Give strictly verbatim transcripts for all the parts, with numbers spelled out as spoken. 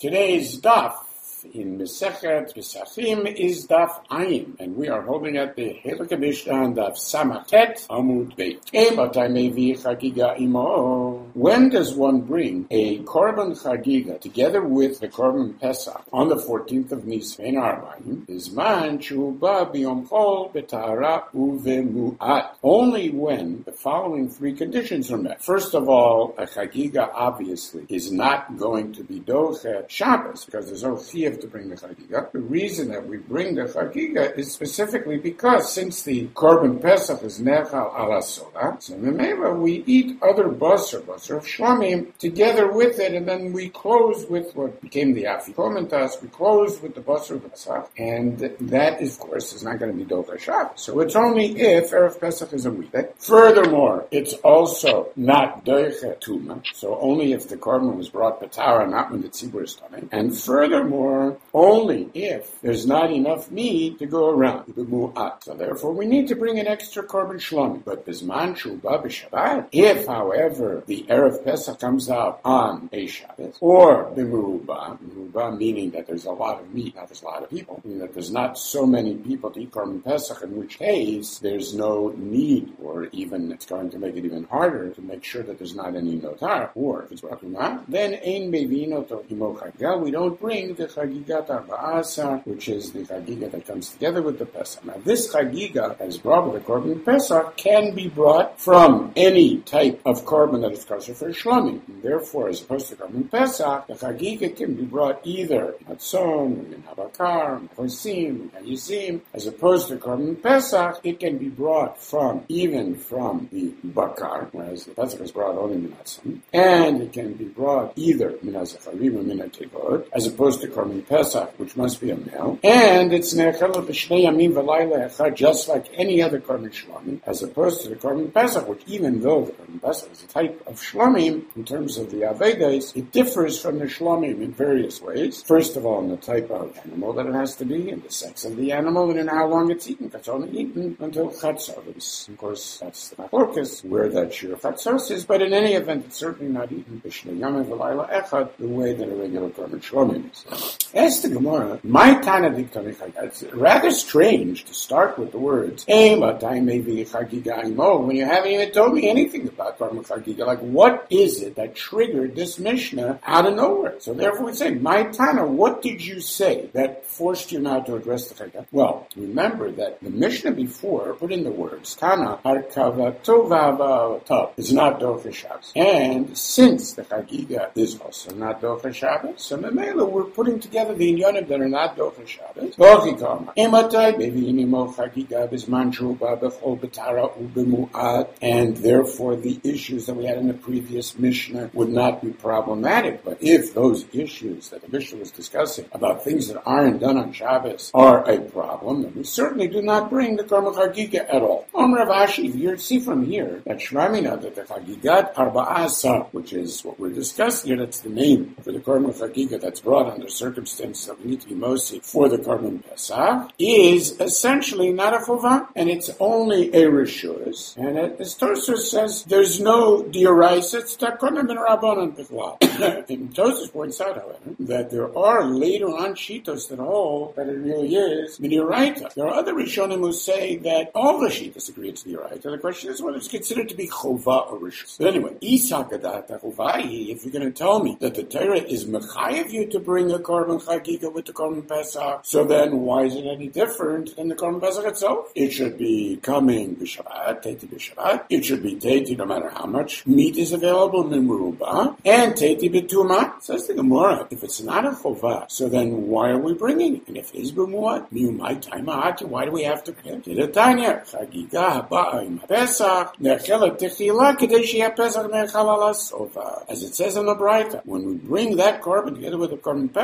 Today's daf in Mesechet Pesachim is daf Ayin, and we are holding at the Helek Mishnah and daf Samachet Amud Beit. When does one bring a korban chagiga together with the korban Pesach on the fourteenth of Nisan Arbaim? Bizman shuba biyom chol betahara uvemuat. Only when the following three conditions are met. First of all, a chagiga obviously is not going to be dochet Shabbos because there's no chiyuv to bring the chagiga. The reason that we bring the chagiga is specifically because since the korban Pesach is nechal ala soda, so memela we eat other basar, basar of shlamim together with it, and then we close with what became the afikomentas. We close with the basar of Pesach, and that, of course, is not going to be docha Shabbos. So it's only if erev Pesach is a weekday. Furthermore, it's also not docha tuma, so only if the korban was brought patara, not when the tzibur is coming. And furthermore, only if there's not enough meat to go around. So therefore, we need to bring an extra korban shlomi. But bisman shuba b'Shabbat, if, however, the erev Pesach comes out on a Shabbat, or b'meruba, meruba meaning that there's a lot of meat, not there's a lot of people, meaning that there's not so many people to eat korban Pesach, in which case there's no need, or even it's going to make it even harder to make sure that there's not any notar, or if it's rakuna, then ein bevino to imo chagiga, we don't bring the chagigat arba'asa, which is the chagiga that comes together with the Pesach. Now this chagiga that is brought with the korban Pesach can be brought from any type of korban that is kosher for shlamim. And therefore, as opposed to korban Pesach, the chagiga can be brought either matzon, min habakar, min chosim, min hayizim. As opposed to korban Pesach, it can be brought from even from the bakar, whereas the Pesach is brought only min matzon, and it can be brought either min hazacharim or min hakevod, as opposed to korban Pesach, which must be a male, and it's nechel b'shnei yamim v'layla echad, just like any other korban shlamim, as opposed to the korban Pesach, which even though the korban Pesach is a type of shlamim, in terms of the avedas, it differs from the shlamim in various ways. First of all, in the type of animal that it has to be, and the sex of the animal, and in how long it's eaten. It's only eaten until chatzos. Of course, that's the machlokes, where that shir chatzos is, but in any event, it's certainly not eaten b'shnei yamim v'layla echad, the way that a regular korban shlamim is. As the Gemara, my Tana diktamich, it's rather strange to start with the words, when you haven't even told me anything about korban chagiga. Like, what is it that triggered this Mishnah out of nowhere? So therefore we say, my Tana, what did you say that forced you now to address the chagiga? Well, remember that the Mishnah before put in the words, Tana harkava tovava tov, is not docha Shabbos. And since the chagiga is also not docha Shabbos, so memela we're putting together the inyanim that are not docha Shabbos. And therefore the issues that we had in the previous Mishnah would not be problematic. But if those issues that the Mishnah was discussing about things that aren't done on Shabbos are a problem, then we certainly do not bring the korban chagiga at all. Om Rav Ashi, you see from here that Shramina, that the chagigat arba'asa, which is what we're discussing here, that's the name for the korban chagiga that's brought under circumstances that we need to be mostly for the korban Pesach, is essentially not a chova, and it's only a rishus. And as Tosfos says, there's no dioraisa, it's takonim ben rabbanon bichlal. And Tosfos points out, however, that there are later on shitos that hold that it really is midioraita. There are other rishonim who say that all the shitos agree it's midioraita. The question is whether it's considered to be chova or rishus. But anyway, isakadata chovai, if you're going to tell me that the Torah is mechayev you to bring a korban chagiga with the korban Pesach, so then why is it any different than the korban Pesach itself? It should be coming b'Shabbat, teiti b'Shabbat. It should be teiti no matter how much meat is available, mimuruba, and teiti b'tuma. Says the Gemara, if it's not a chova, so then why are we bringing it? And if it is b'muat, miumai taima'ati, why do we have to bring it? Tidatanya, chagiga haba'a im Pesach, nechela techila, kedei sheyeh Pesach nechal ala sova. As it says in the Braita, when we bring that korban together with the korban Pesach,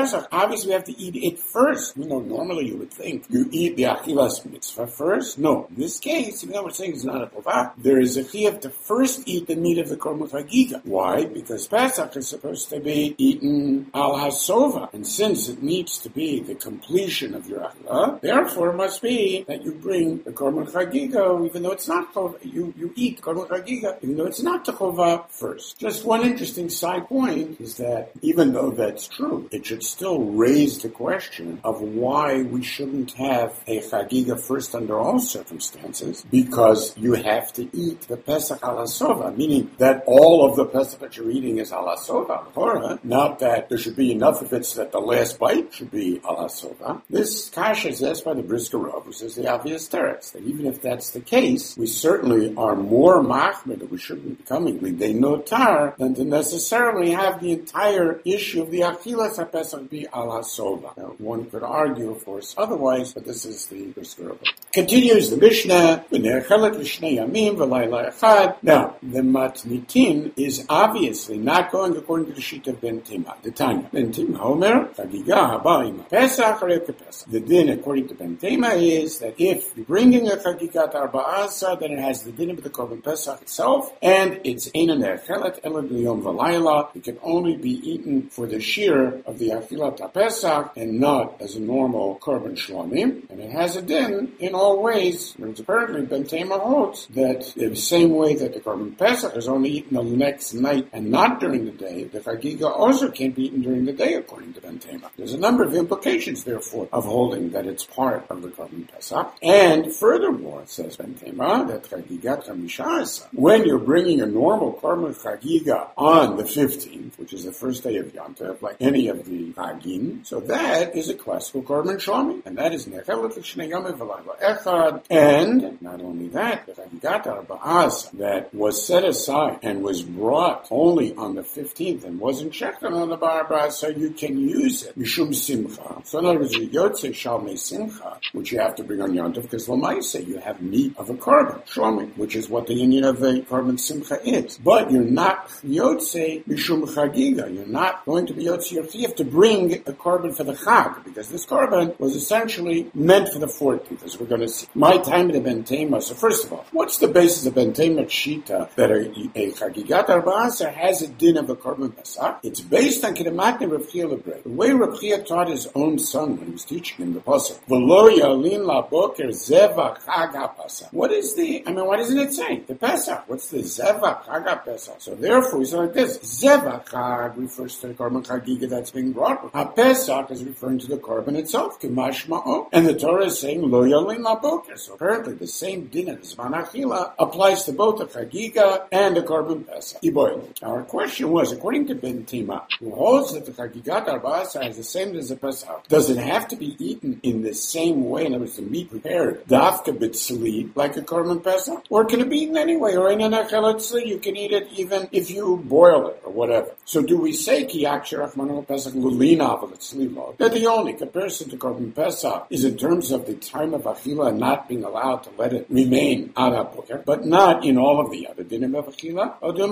obviously we have to eat it first. You know, normally you would think you eat the achilas mitzvah first. No, in this case, even though we're saying it's not a chova, there is a chiyuv to first eat the meat of the korban chagiga. Why? Because Pesach is supposed to be eaten al hasova, and since it needs to be the completion of your achilah, therefore it must be that you bring the korban chagiga, even though it's not chova. You you eat korban chagiga, even though it's not the chova first. Just one interesting side point is that even though that's true, it should still raise the question of why we shouldn't have a chagiga first under all circumstances, because you have to eat the Pesach al hasova, meaning that all of the Pesach that you're eating is al hasova, not that there should be enough of it so that the last bite should be al hasova. This kasha is asked by the Brisker Rav, who says the obvious teretz, that even if that's the case, we certainly are more machmir, that we shouldn't be becoming lidei notar, than to necessarily have the entire issue of the achilas ha-pesach be al hasova. Now, one could argue, of course, otherwise, but this is the Brisker Rav. Continues the Mishnah, v'ne'echelet l'shnei yamim v'layla echad. Now, the matnitin is obviously not going according to the sheet of Ben Tima. The Tanya. Ben Tima Omer, chagiga haba ima Pesach arei kepesach. The din, according to Ben Tima, is that if you're bringing a chagigat arba'asa, then it has the din of the korban Pesach itself, and it's ein ne'echelet ela b'yom v'layla. It can only be eaten for the shear of the achilat ha-pesach, and not as a normal korban shlomim. And it has a din in all ways. Whereas apparently Ben Tima holds that in the same way that the korban Pesach is only eaten the next night and not during the day, the chagiga also can't be eaten during the day, according to Ben Tima. There's a number of implications, therefore, of holding that it's part of the korban Pesach. And furthermore, says Ben Tima, that chagigat chamisha asa, when you're bringing a normal korban chagiga on the fifteenth, which is the first day of Yom Tov, like any of the chagim, so that is a classical korban shlomi, and that is nechelet l'shnei yamim v'layla echad. And not only that, the chagigat arba'as that was set aside and was brought only on the fifteenth and wasn't checked on the barbara, so you can use it mishum simcha. So in other words, you yotze shalmei simcha, which you have to bring on Yom Tov, because l'maaseh you have meat of a korban shlomi, which is what the union of a korban simcha is. But you're not yotze mishum chagiga. You're not going to be yotze. You have to bring a korban for the chag, because this korban was essentially meant for the fourteenth, as we're going to see. My time to Ben Tema. So first of all, what's the basis of Ben Tema shita that a, a chagigat arba'asa has a din of a korban pesach? It's based on kedematne Rav Chia Lebrei. The way Rav Chia taught his own son when he was teaching him the pasuk, v'lo yalin laboker zeva chag ha-pesach. What is the? I mean, what doesn't it say? The pesach. What's the zeva chag ha-pesach? So therefore, we say like this: zeva chag refers to the korban chagiga that's being brought. Ha-pesach is referring to the korban itself, k'mashma'o, and the Torah is saying lo yalin laboker. So apparently, the same din of zman achila applies to both the chagiga and the korban pesach. Our question was, according to Ben Tima, who holds that the chagigat arba'asa is the same as the pesach, does it have to be eaten in the same way? In other words, the meat prepared dafka b'tzli like a korban pesach, or can it be eaten anyway? Or in an achelet tzli, you can eat it even if you boil it or whatever. So do we say ki yakshirach manol pesach lulina v'tzli lo, that the only comparison to korban pesach is in terms of the time of achila and not being allowed to let it remain ad hapoker, but not in all of the other dinim of achila?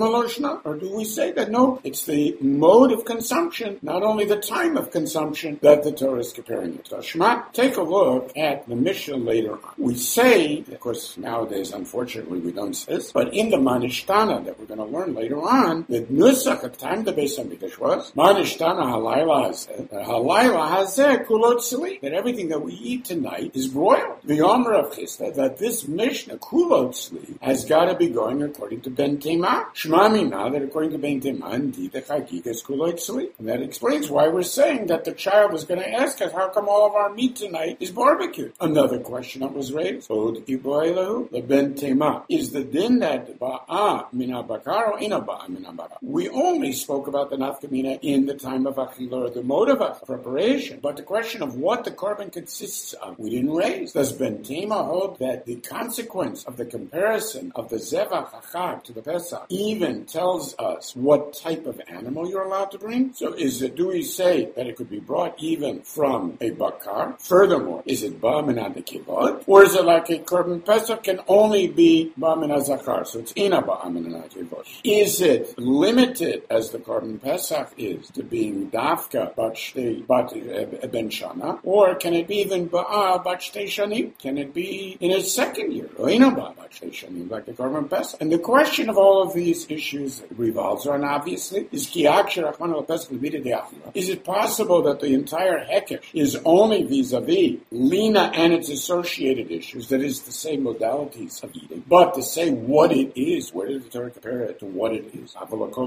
Or do we say that no, it's the mode of consumption, not only the time of consumption, that the Torah is comparing it to? Shema, take a look at the Mishnah later on. We say, of course, nowadays, unfortunately, we don't say this, but in the Manishtana that we're going to learn later on, that Nusach, at the time the Beis HaMikdash was, Manishtana halayla hazeh, halayla hazeh kulot tzli, that everything that we eat tonight is broiled. The Omer of Chisda, that this Mishnah, kulot tzli, has got to be going according to Ben Tema. Shema mina, that according to Ben Tema, indeed, the chagiga is kulot tzli. And that explains why we're saying that the child is going to ask us, how come all of our meat tonight is barbecued? Another question that was raised, Od iboilahu, the Ben Tema, is the din that ba'a mina bakar or ina ba'a mina bakar? We only spoke about the nafkamina in the time of achila, or the mode of preparation, but the question of what the korban consists of, we didn't raise. Does Ben Tema hold that the consequence of the comparison of the Zevach HaChag to the Pesach even tells us what type of animal you're allowed to bring. So is it, do we say that it could be brought even from a bakar? Furthermore, is it Ba'amin HaKivot? Or is it like a Korban Pesach can only be Ba'amin HaZakar? So it's Ina Ba'amin HaKivot. Is it limited, as the Korban Pesach is, to being Dafka Bat Shtei Bat Ben Shana? Or can it be even Ba'a Bat Shtei Shanim? Can it be in its second year? Or Ina Ba'a Bat Shtei Shanim, like the Korban Pesach? And the question of all of these issues revolves on, obviously, is Ki'ak Shirachman al-Pesach L'Bida De'achila. Is it possible that the entire Hekesh is only vis-a-vis Lina and its associated issues, that is to say modalities of eating, but to say what it is, where did the Torah compare it to what it is?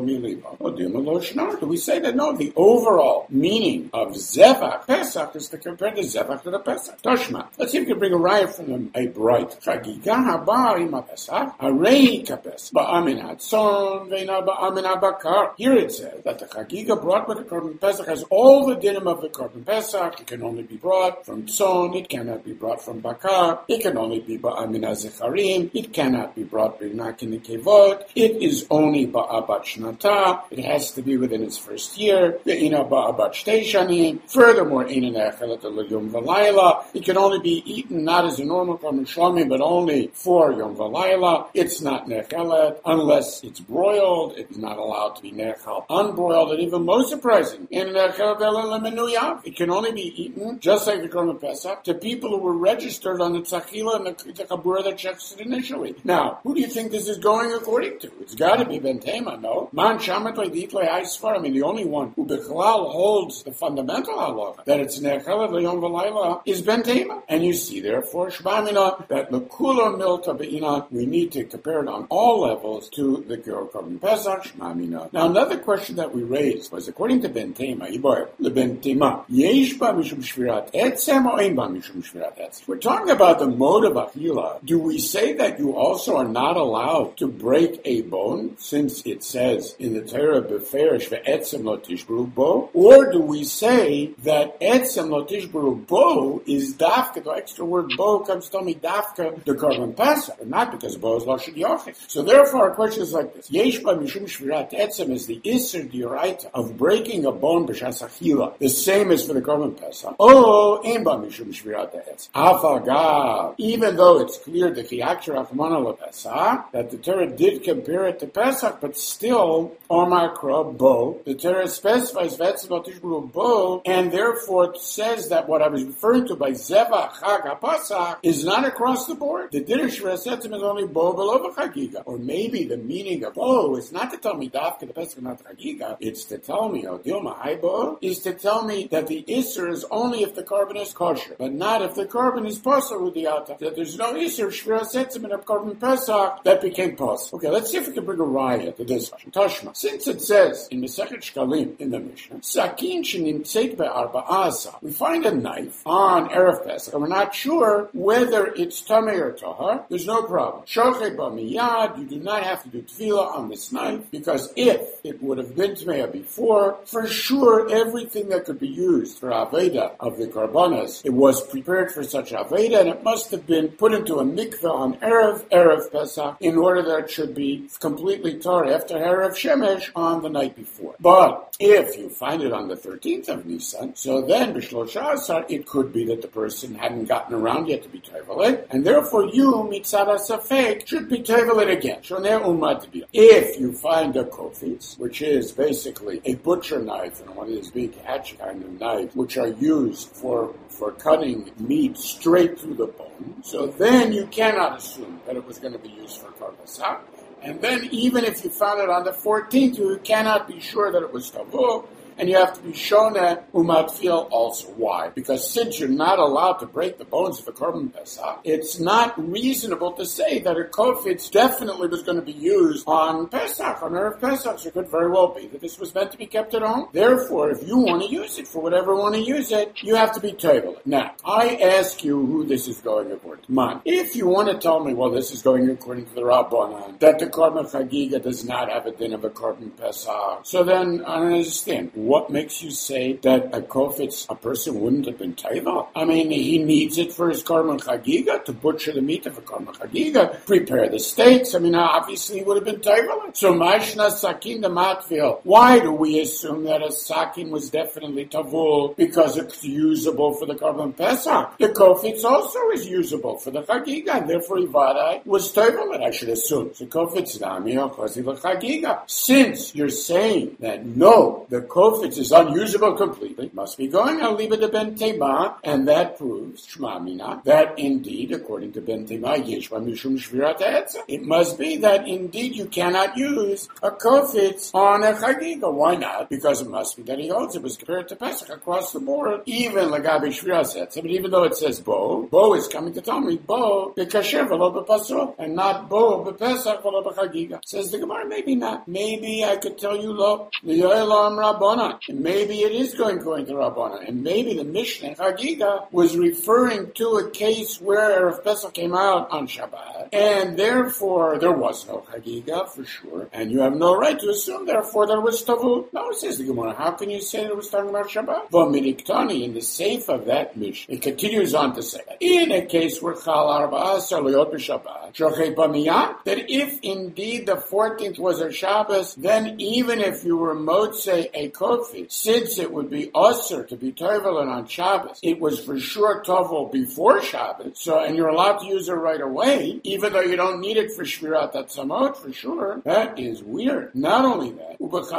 Do we say that no, the overall meaning of Zevach Pesach is to compare the Zevach to the Pesach? Toshma. Let's see if we can bring a riot from them, a bright. Chagiga haba ima Pesach, arei kapes, ba'amin hatzon, ve'ina ba'amin habakar. Here it says that the Chagiga brought with the Korban Pesach has all the dinim of the Korban Pesach. It can only be brought from tzon, it cannot be brought from bakar, it can only be ba'amin hazecharim, it cannot be brought b'nakin kevot, it is only ba'abat shnata, it has to be within its first year, ve'ina ba'abat shtei shanim, furthermore, ina ne'achelet al-yom v'layla, it can only be eaten not as a normal korban shlomi, but only for yom v'layla, it's not ne'achelet, unless it's broiled, it's not allowed to be ne'achal unbroiled, and even more surprising, in ne'achelet el-menuyav, it can only be eaten, just like the Korban Pesach, to people who were registered on the Tzachila and the, the Chabura that checks it initially. Now, who do you think this is going according to? It's got to be Ben Tema, no? Man Shamet Le'dit Le'Haisfar, I mean, the only one who Bechlal holds the fundamental halacha, that it's Ne'achelet Le'yom V'layla, is Ben Tema. And you see, therefore, Shbamina, that L'kula Milta Be'ina, we need to compare it on all levels to the Korban Pesach, Shbamina. Now, another question that we raised was, according to Ben Tema, Yiboyer, Le Ben Tema, Yesh Ba Mishum Shvirat Etzem or Ein Ba Mishum Shvirat Etzem? We're talking about the mode of Achila. Do we say that you also are not allowed to break a bone, since it says in the Torah, Beferish Ve'etzem Lo Tishbru Bo? Or do we say that Etzem Lo Tishbru Bo is Dafka, the extra word Bo comes to me Dafka, the Korban Pesach, and not because Bo is Lashon Yochid. So therefore our question is like this. Yesh Ba Mishum Shvirat Etzem is the Isser D'Oraita of breaking a bone B'Shas Achila, the same as for the Korban Pesach. Oh, Ein Ba Mishum Shvirat Etzem. Afagav, even though it's clear that the actual Achmana Le Pesach, that the Torah did compare it to Pesach, but still, Omar Kra Bo, the Torah specifies Ve'etzem Lo Tishbru Bo, and therefore it says that what I was referring to by Zevach Chag HaPasach is not across the board. The Din Shviras Etzem is only Bo below Chagiga. Or maybe the meaning of Bo is not to tell me Dafka the Pesach, not Chagiga, it's to tell me, O Dilma Hai Bo, is to tell me that the Isser is only if the korban is kosher, but not if the korban is pasur with the ata. That there's no Isser Shviras Etzem in a Korban Pesach that became pasur. Okay, let's see if we can bring a riot to this question. Tashma. Since it says in Masechet Shkalim in the Mishnah, Sakin shenimtzeit be'arba'a asa, we find a knife on Erev Pesach, and we're not sure whether it's tamei or tahar. There's no problem. Shochei b'miyad, you do not have to do tefillah on this knife, because if it would have been tamei before, for sure everything that could be used for aveda of the karbanas, it was prepared for such aveda, and it must have been put into a mikveh on Erev, Erev Pesach, in order that it should be completely tar after Erev Shemesh on the night before. But if you find it on the thirteenth of Nisan, so then b'shlosha asar, it could be that the person hadn't gotten around yet to be tevelet, and therefore you, mitzad safek, should be tevelet again. Shoneh umad tibiyah. If you find a kofitz, which is basically a butcher knife and one of these big hatchet kind of knives, which are used for for cutting meat straight through the bone, so then you cannot assume that it was going to be used for karbasak. And then even if you found it on the fourteenth, you cannot be sure that it was tavu, and you have to be shoneh umatfil also. Why? Because since you're not allowed to break the bones of a korban pesach, it's not reasonable to say that a kofitz definitely was going to be used on Pesach, on Erev Pesach. So it could very well be that this was meant to be kept at home. Therefore, if you want to use it for whatever you want to use it, you have to be table. Now, I ask you who this is going according to. Man, if you want to tell me, well, this is going according to the Rabbanan, that the korban chagiga does not have a din of a korban pesach, so then I don't understand. what makes you say that a kofitz, a person wouldn't have been taiva? I mean, he needs it for his karban chagiga, to butcher the meat of a karban chagiga, prepare the steaks. I mean, obviously he would have been taiva. So mashna sakin the matvil. Why do we assume that a sakin was definitely tavul? Because it's usable for the karban pesach. The kofitz also is usable for the chagiga, and therefore Ivadai was taiva. I should assume. So kofitz nami or kosi chagiga. Since you're saying that no, the kofitz is unusable completely, must be going al liba de ben tema, and that proves shmamina that indeed, according to ben tema, yeshma mishum shvirat ha'etzah. It must be that indeed you cannot use a kofitz on a chagiga. Why not? Because it must be that he holds it was compared to Pesach across the board, even lagabi shvirat ha'etzah. But even though it says bo, bo is coming to tell me bo bekasher v'lo b'pasur, and not bo b'pesach v'lo b'chagiga. Says the Gemara, maybe not. Maybe I could tell you lo li'olam Rabbana, and maybe it is going going to Rabbana, and maybe the Mishnah Chagiga was referring to a case where Erev Pesach came out on Shabbat, and therefore there was no Chagiga for sure, and you have no right to assume therefore there was Tavul. No, says the Gemara, how can you say it was talking about Shabbat? V'miniktani, in the safe of that Mishnah, it continues on to say, in a case where Chal Arba'asar Liot b'Shabbat, Shochei B'miyah, that if indeed the fourteenth was a Shabbos, then even if you were Motzei a kofitz, since it would be usher to be tovel on Shabbos, it was for sure tovel before Shabbos, so, and you're allowed to use it right away, even though you don't need it for Shvirat Atzamot, for sure. That is weird. Not only that,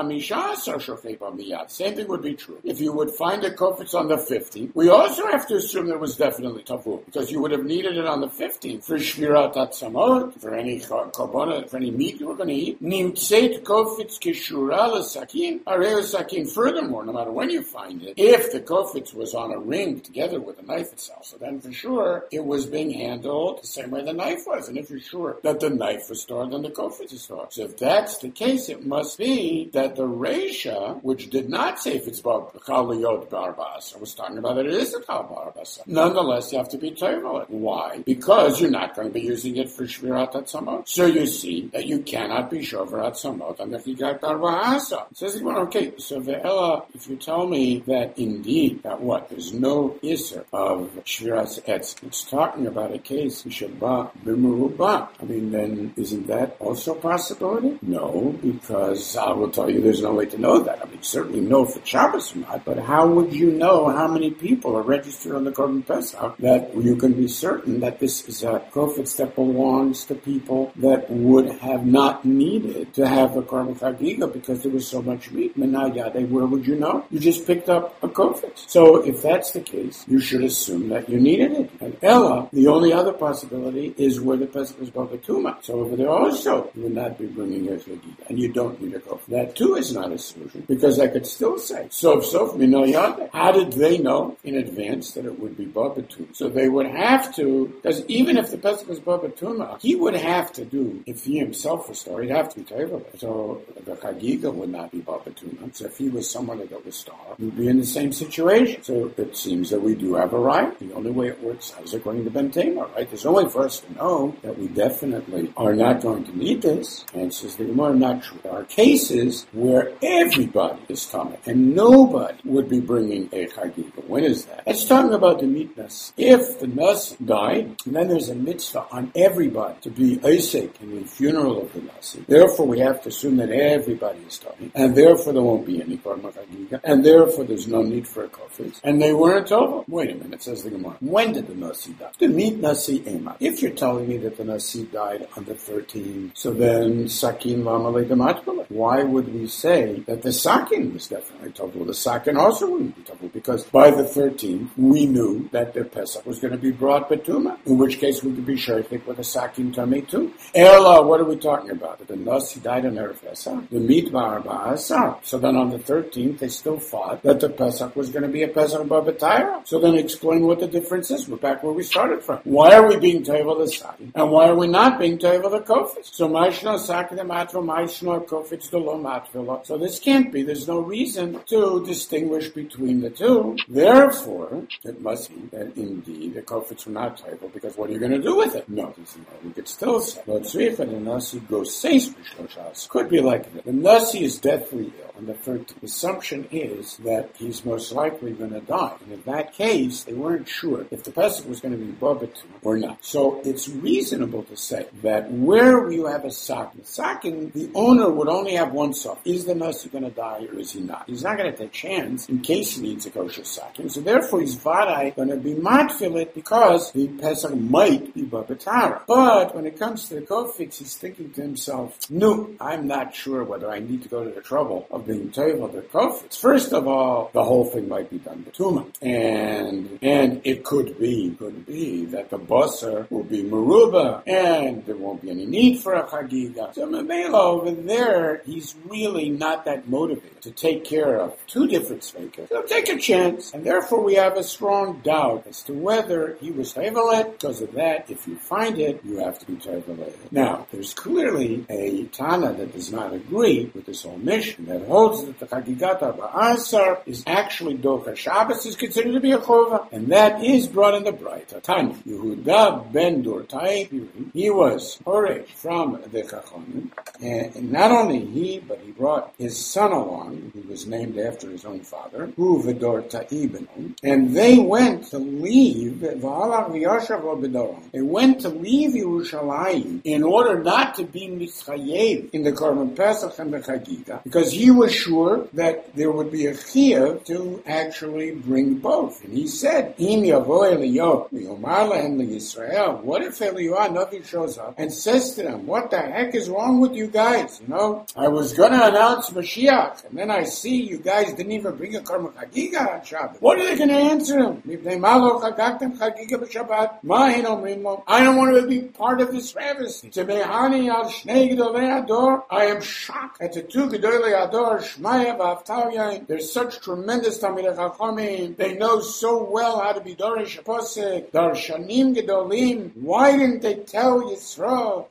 same thing would be true. If you would find a kofitz on the fifteenth, we also have to assume that it was definitely tavul, because you would have needed it on the fifteenth for Shvirat Atzamot, for any karbona, for any meat you were going to eat. Nimtzeit kofitz kishura l'sakin, arei sakin. Furthermore, no matter when you find it, if the kofitz was on a ring together with the knife itself, so then for sure it was being handled the same way the knife was. And if you're sure that the knife was stored, then the kofitz is stored. So if that's the case, it must be that the Reisha, which did not say if it's Chal Liot B'Arba'asar, was talking about that it is a Chal B'Arba'asar. Nonetheless, you have to be tovel. Why? Because you're not going to be using it for Shvirat Atzamot. So you see that you cannot be Shover Atzamot on the Chigat B'Arba'asar. It says, well, okay, so Ve'ela, if you tell me that indeed, that what, there's no Isser of Shvirat Etz, it's talking about a case, Shabbat B'Merubah. I mean, then isn't that also a possibility? No, because I will tell you there's no way to know that. I mean, certainly know if it's Shabbos or not, but how would you know how many people are registered on the Korban Pesach that you can be certain that this is a kofitz that belongs to people that would have not needed to have a Korban Chagiga because there was so much meat? Menayade, where would you know? You just picked up a kofitz. So if that's the case, you should assume that you needed it. And Ella, the only other possibility is where the Pesach was Bava Tuma. So over there also, you would not be bringing a Chagiga, and you don't need a kofitz. That too is not a solution, because I could still say, so so Minayade. How did they know in advance that it would be Bava Tuma? So they would have to, because even if the Pesach was Bava Tuma, he would have to do, if he himself was star, he'd have to be Tevel. So the Chagiga would not be Bava Tuma. So if he was someone that was star, we'd be in the same situation. So it seems that we do have a right. The only way it works out is according to Ben Tema, right? There's no way for us to know that we definitely are not going to need this. And says the Gemara, not true. There are cases where everybody is coming and nobody would be bringing a Chagiga. When is that? It's talking about the meat nas. If the nas died, and then there's a mitzvah on everybody to be Isaac in the funeral of the nasi. Therefore, we have to assume that everybody is coming, and therefore there won't be any Korban Chagiga, and therefore there's no need for a kofitz. And they weren't over. Wait a minute, says the Gemara. When did the nasi die? The meat nasi ema. If you're telling me that the nasi died on the thirteenth, so then sakin lamalei dematbala. Why would we say that the sakin was definitely tovul? The sakin also wouldn't be tovul, because by the thirteenth we knew that the Pesach was going to be brought betuma, in which case we could be shaykhik with a sakin tamei too. Ella, what are we talking about? That the nasi died on Erev Pesach, the meat ba'arba'asar. So then on the thirteenth they still thought that the Pesach was going to be a Pesach b'Batayra. So then explain what the difference is. We're back where we started from. Why are we being tevel the sakin, and why are we not being tevel the kofitz? So ma'ishno sakin the matro, ma'ishno kofitz the lo matvila. So this can't be. There's no reason to distinguish between the two. Therefore, it must be that indeed the kofitz were not tevel, because what are you going to do with it? No, we could still say, but the nasi goes says b'shloshas. Could be like that. The nasi is deathly ill, on the thirteenth. The assumption is that he's most likely going to die. And in that case, they weren't sure if the Pesach was going to be Babatum or not. So it's reasonable to say that where you have a sakin, sakin, the owner would only have one sock. Is the Nasi going to die or is he not? He's not going to take a chance in case he needs a kosher sakin. So therefore, he's vadai going to be matfilit because the Pesach might be Babatara. But when it comes to the kofix, he's thinking to himself, no, I'm not sure whether I need to go to the trouble of being toivel the kofix. First of all, the whole thing might be done betuma. And and it could be, could be that the basar will be meruba and there won't be any need for a chagiga. So Mamela over there, he's really not that motivated to take care of two different speakers. So take a chance. And therefore we have a strong doubt as to whether he was toivelet. Because of that, if you find it, you have to be toivelet. Now, there's clearly a Tana that does not agree with this whole mission that holds that the Chagigata Ba'asar is actually Docha Shabbos is considered to be a Chova, and that is brought in the Braita. Tanya, Yehuda ben Dortai, he was Horesh from the Chachamim, and not only he, but he brought his son along, who was named after his own father, Hu V'Dortai Ibn, and they went to leave, they went to leave Yerushalayim in order not to be mischayev in the Korban Pesach and the Chagiga, because he was sure that there would be a chiyuv to actually bring both. And he said, Im yavo Eliyahu v'yomar lahem leYisrael. What if Eliyahu Navi shows up and says to them, what the heck is wrong with you guys? You know, I was going to announce Mashiach, and then I see you guys didn't even bring a Korban Chagiga on Shabbat. What are they going to answer him? I don't want to be part of this travesty. I am shocked at the two Gedolei Ador, Shmaya v'Avtalya. They're such tremendous Talmidei Chachamim. They know so well how to be Dorish Posek, Darshanim Gedolim. Why didn't they tell Yisro?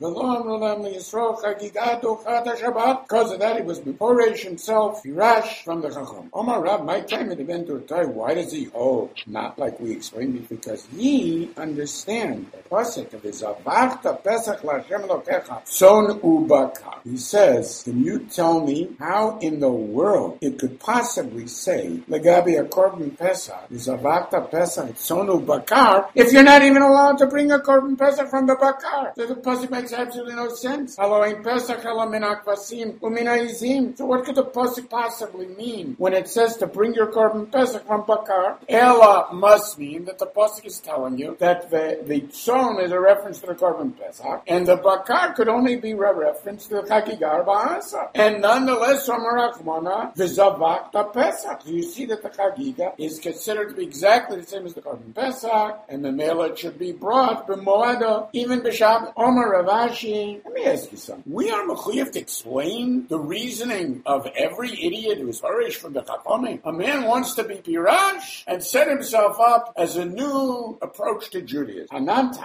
Because of that, he was Beporesh himself, Hirash from the Chacham. Omar Rab, my time at the Bentur. Why does he hold? Not like we explained it, because he understands the Posek of his Avachta Pesach Lashem Lokecha Son Ubakar. He says, can you tell me how in the world it could possibly say Legabi a Korban Pesach is Avachta Pesach Son Ubakar if you're not even allowed to bring a Korban Pesach from the Bakar? So the Posek makes absolutely no sense. Haloin Pesach Hala Min Akvasim Umina Izim. So what could the Posek possibly mean when it says to bring your Korban Pesach from Bakar? Ella must mean that the Posek is telling you that the, the Tzon is a reference to the Korban Pesach, and the Bakar could only be a reference to the Chagigar Ba'asa. And nonetheless, Somarachmana, V'Zavak the Pesach. You see that the Chagiga is considered to be exactly the same as the Korban Pesach, and the Mela should be brought b'Moado, even b'Shabbat. Omar Ravashi. Let me ask you something. We are mechuyev to explain the reasoning of every idiot who is harish from the Chachamim. A man wants to be Pirash and set himself up as a new approach to Judaism.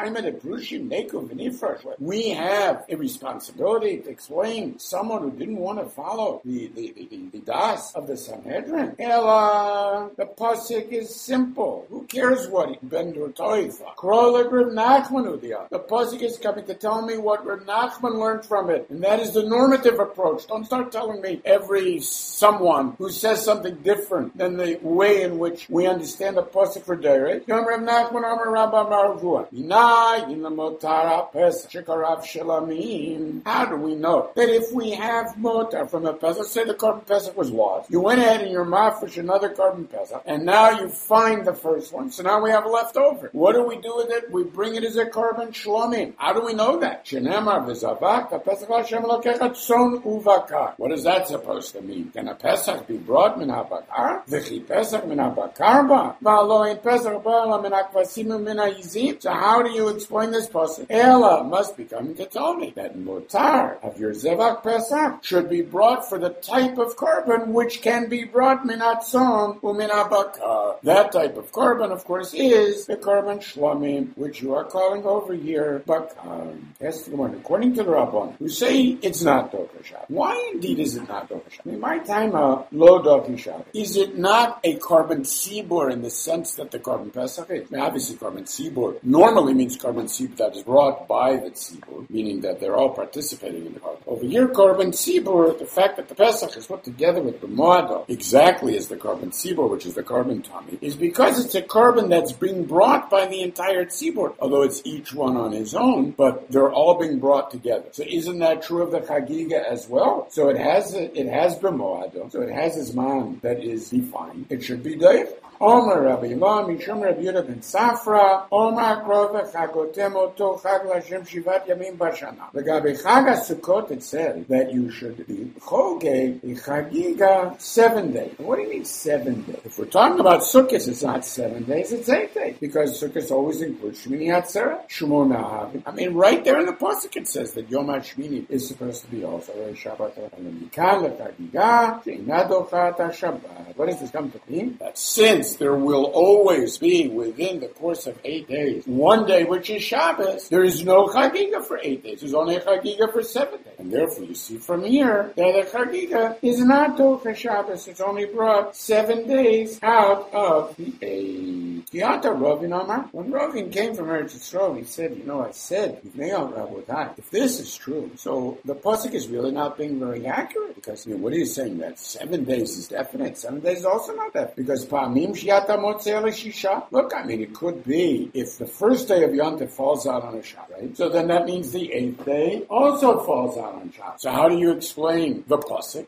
We have a responsibility to explain someone who didn't want to follow the, the, the, the, the das of the Sanhedrin. Ella, the pasuk is simple. Who cares what Ben Dortoifa? Krolik Reb Nachman Udia. The pasuk is coming to tell me what Reb Nachman learned from it, and that is the normative approach. Don't start telling me every someone who says something different than the way in which we understand the pasuk for Derek. Yom Reb Nachman Amar Rabba Maravua. Inai in the Motara Pesach Shekarav Shelamim. How do we know that if we have Motar from a Pesach, let's say the Korban Pesach was lost, you went ahead and you're mafish another Korban Pesach, and now you find the first one, so now we have a leftover. What do we do with it? We bring it as a Korban Shlomim. How do we know that? Shenemar v'Zavak Pesach Hashem Lokechat Son Uvakar. What is that supposed to mean? Can a Pesach be brought min habakar? V'chi Pesach min habakar ba? V'alo in Pesach ba'ala min hakvasim min ha'yizim? So how do you explain this pasuk? Ela must be coming to tell me that Motar of your Zevak Pesach should be brought for the type of korban which can be brought min hatzon u'min habakar. That type of korban, of course, is the korban Shlomim, which you are calling over here bakar. Yes, the one. According to the Rabban, who say it's not Doka Shabbat. Why indeed is it not Doka Shabbat? In my time, uh, lo Doka Shabbat. Is it not a korban sibur in the sense that the korban Pesach is? I mean, obviously, korban sibur normally means korban sibur that is brought by the sibur, meaning that they're all participating in the korban. Over here, korban sibur, the fact that the Pesach which is put together with the moado, exactly as the carbon tzibor, which is the carbon tummy, is because it's a carbon that's being brought by the entire tzibor, although it's each one on his own, but they're all being brought together. So isn't that true of the chagiga as well? So it has it has b'moado, so it has a zman that is defined. It should be doich. Omer Rabbi Ilah, Mishum Rabbi Yehuda ben Safra, Omer Krova Chagotem Oto Chag L'Hashem Shivat Yamim Bashana. L'gabe Chag HaSukkot, it said that you should be Choge a Chagiga seven days. What do you mean seven days? If we're talking about Sukkot, it's not seven days, it's eight days, because Sukkot always includes Shmini Atzeret, Shumor Me'ahavim. I mean, right there in the pasuk it says that Yom HaShmini is supposed to be also a Shabbat. And Mikal L'Chagiga She'ina Dochat HaShabbat. What does this come to mean? That since there will always be within the course of eight days one day which is Shabbos, there is no Chagiga for eight days. There's only a Chagiga for seven days. And therefore you see from here that the Chagiga is not Docha Shabbos. It's only brought seven days out of the eight. Kiata Ravin Amar. When Ravin came from Eretz Yisrael, he said, you know, I said, if this is true, so the pasuk is really not being very accurate, because, you know, what are you saying? That seven days is definite. Seven days is also not definite, because Pa'amim Look, I mean, it could be if the first day of Yom Tov falls out on a Shabbat, right? So then that means the eighth day also falls out on Shabbat. So how do you explain the pasuk?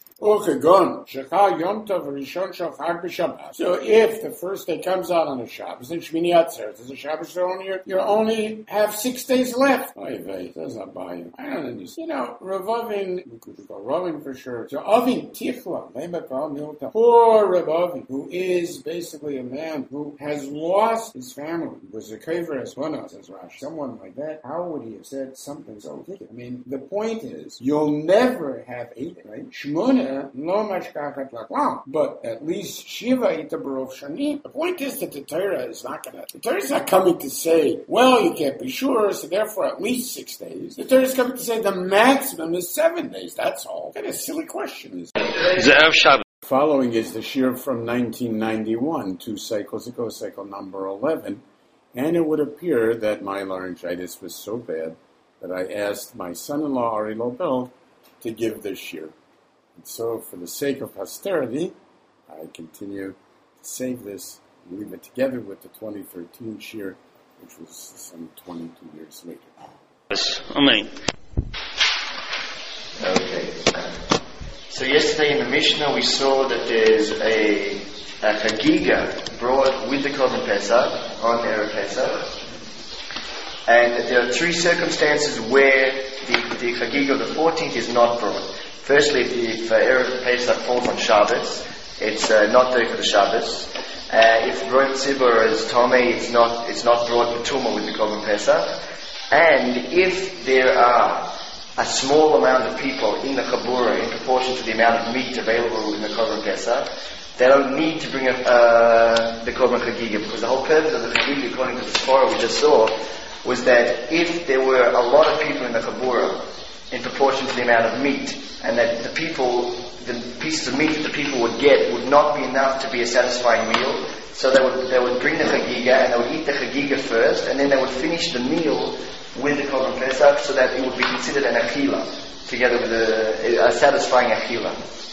So if the first day comes out on a Shabbos, then Shmini Atzeret is a Shabbos, so only you only have six days left. Oy vey, does not buy you. I don't understand. You know, Ravavin, we could go Ravin for sure. So Avin Tichla, poor Ravavin, who is basically a man who has lost his family, was a kaver as one of, says Rash. Someone like that, how would he have said something so ridiculous? I mean, the point is, you'll never have eight, right? Shmona, no mashkachat laklam, but at least Shiva itabarov shani. The point is that the Torah is not gonna, the Torah is not coming to say, well, you can't be sure, so therefore at least six days. The Torah is coming to say the maximum is seven days, that's all. What kind of silly question is that? Following is the shir from nineteen ninety-one, two cycles ago, cycle number eleven, and it would appear that my laryngitis was so bad that I asked my son-in-law, Ari Lobel, to give this shir. And so, for the sake of posterity, I continue to save this and leave it together with the twenty thirteen shir, which was some twenty-two years later. Yes, Amen. Okay. So yesterday in the Mishnah we saw that there's a, a Chagiga brought with the Korban Pesach on Erev Pesach, and there are three circumstances where the, the Chagiga of the fourteenth is not brought. Firstly, if uh, Erev Pesach falls on Shabbos, it's uh, not there for the Shabbos. Uh, if Rosh Tzibur is Tomei, it's not it's not brought with Tumah with the Korban Pesach. And if there are a small amount of people in the Chabura in proportion to the amount of meat available in the Korban Pesach, they don't need to bring up uh, the Korban Chagiga, because the whole purpose of the Chagiga, according to the Sforah we just saw, was that if there were a lot of people in the Chabura in proportion to the amount of meat, and that the people, the pieces of meat that the people would get would not be enough to be a satisfying meal, so they would they would bring the Chagiga and they would eat the Chagiga first, and then they would finish the meal with the Korban Pesach, so that it would be considered an Achila, together with a, a satisfying Achila.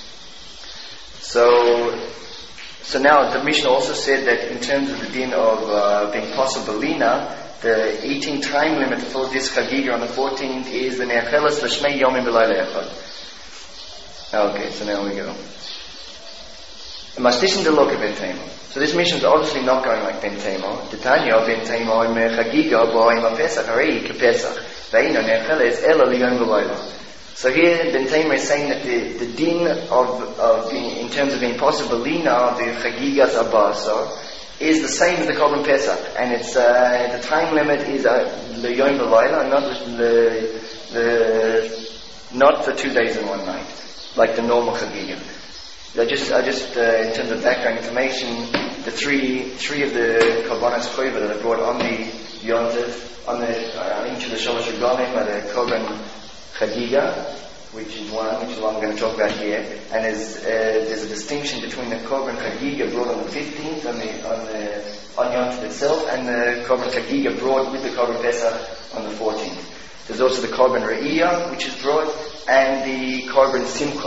So, so now the Mishnah also said that in terms of the din of uh, being possible Lina, the eating time limit for this Chagiga on the fourteenth is the Ne'achelas L'Shmei Yomim B'Layla Echad. Okay, so now we go. Mastishin Deloka Ben Tema. So this mission is obviously not going like Ben Tema. Titania Ben Tema im Chagiga bo'im Pesach harei kepesach. Ve'ino ne'acheles ela liyom v'layla. So here Ben Tema is saying that the, the din of, of being, in terms of being possible lina, the Chagigas Abasa, is the same as the Korban Pesach, and it's uh, the time limit is liyom v'layla, not the, the not for two days and one night, like the normal Chagiga. I just, I just, uh, in terms of background information, the three, three of the Korbanos Choiva that are brought on the Yom Tov, on the, uh, into the Shalosh Regalim, are the Korban Chagiga, which is one, which is one I'm going to talk about here, and there's, uh, there's a distinction between the Korban Chagiga brought on the fifteenth, on the, on the, on Yom Tov itself, and the Korban Chagiga brought with the Korban Pesach on the fourteenth. There's also the Korban Re'iyah, which is brought, and the Korban Simcha.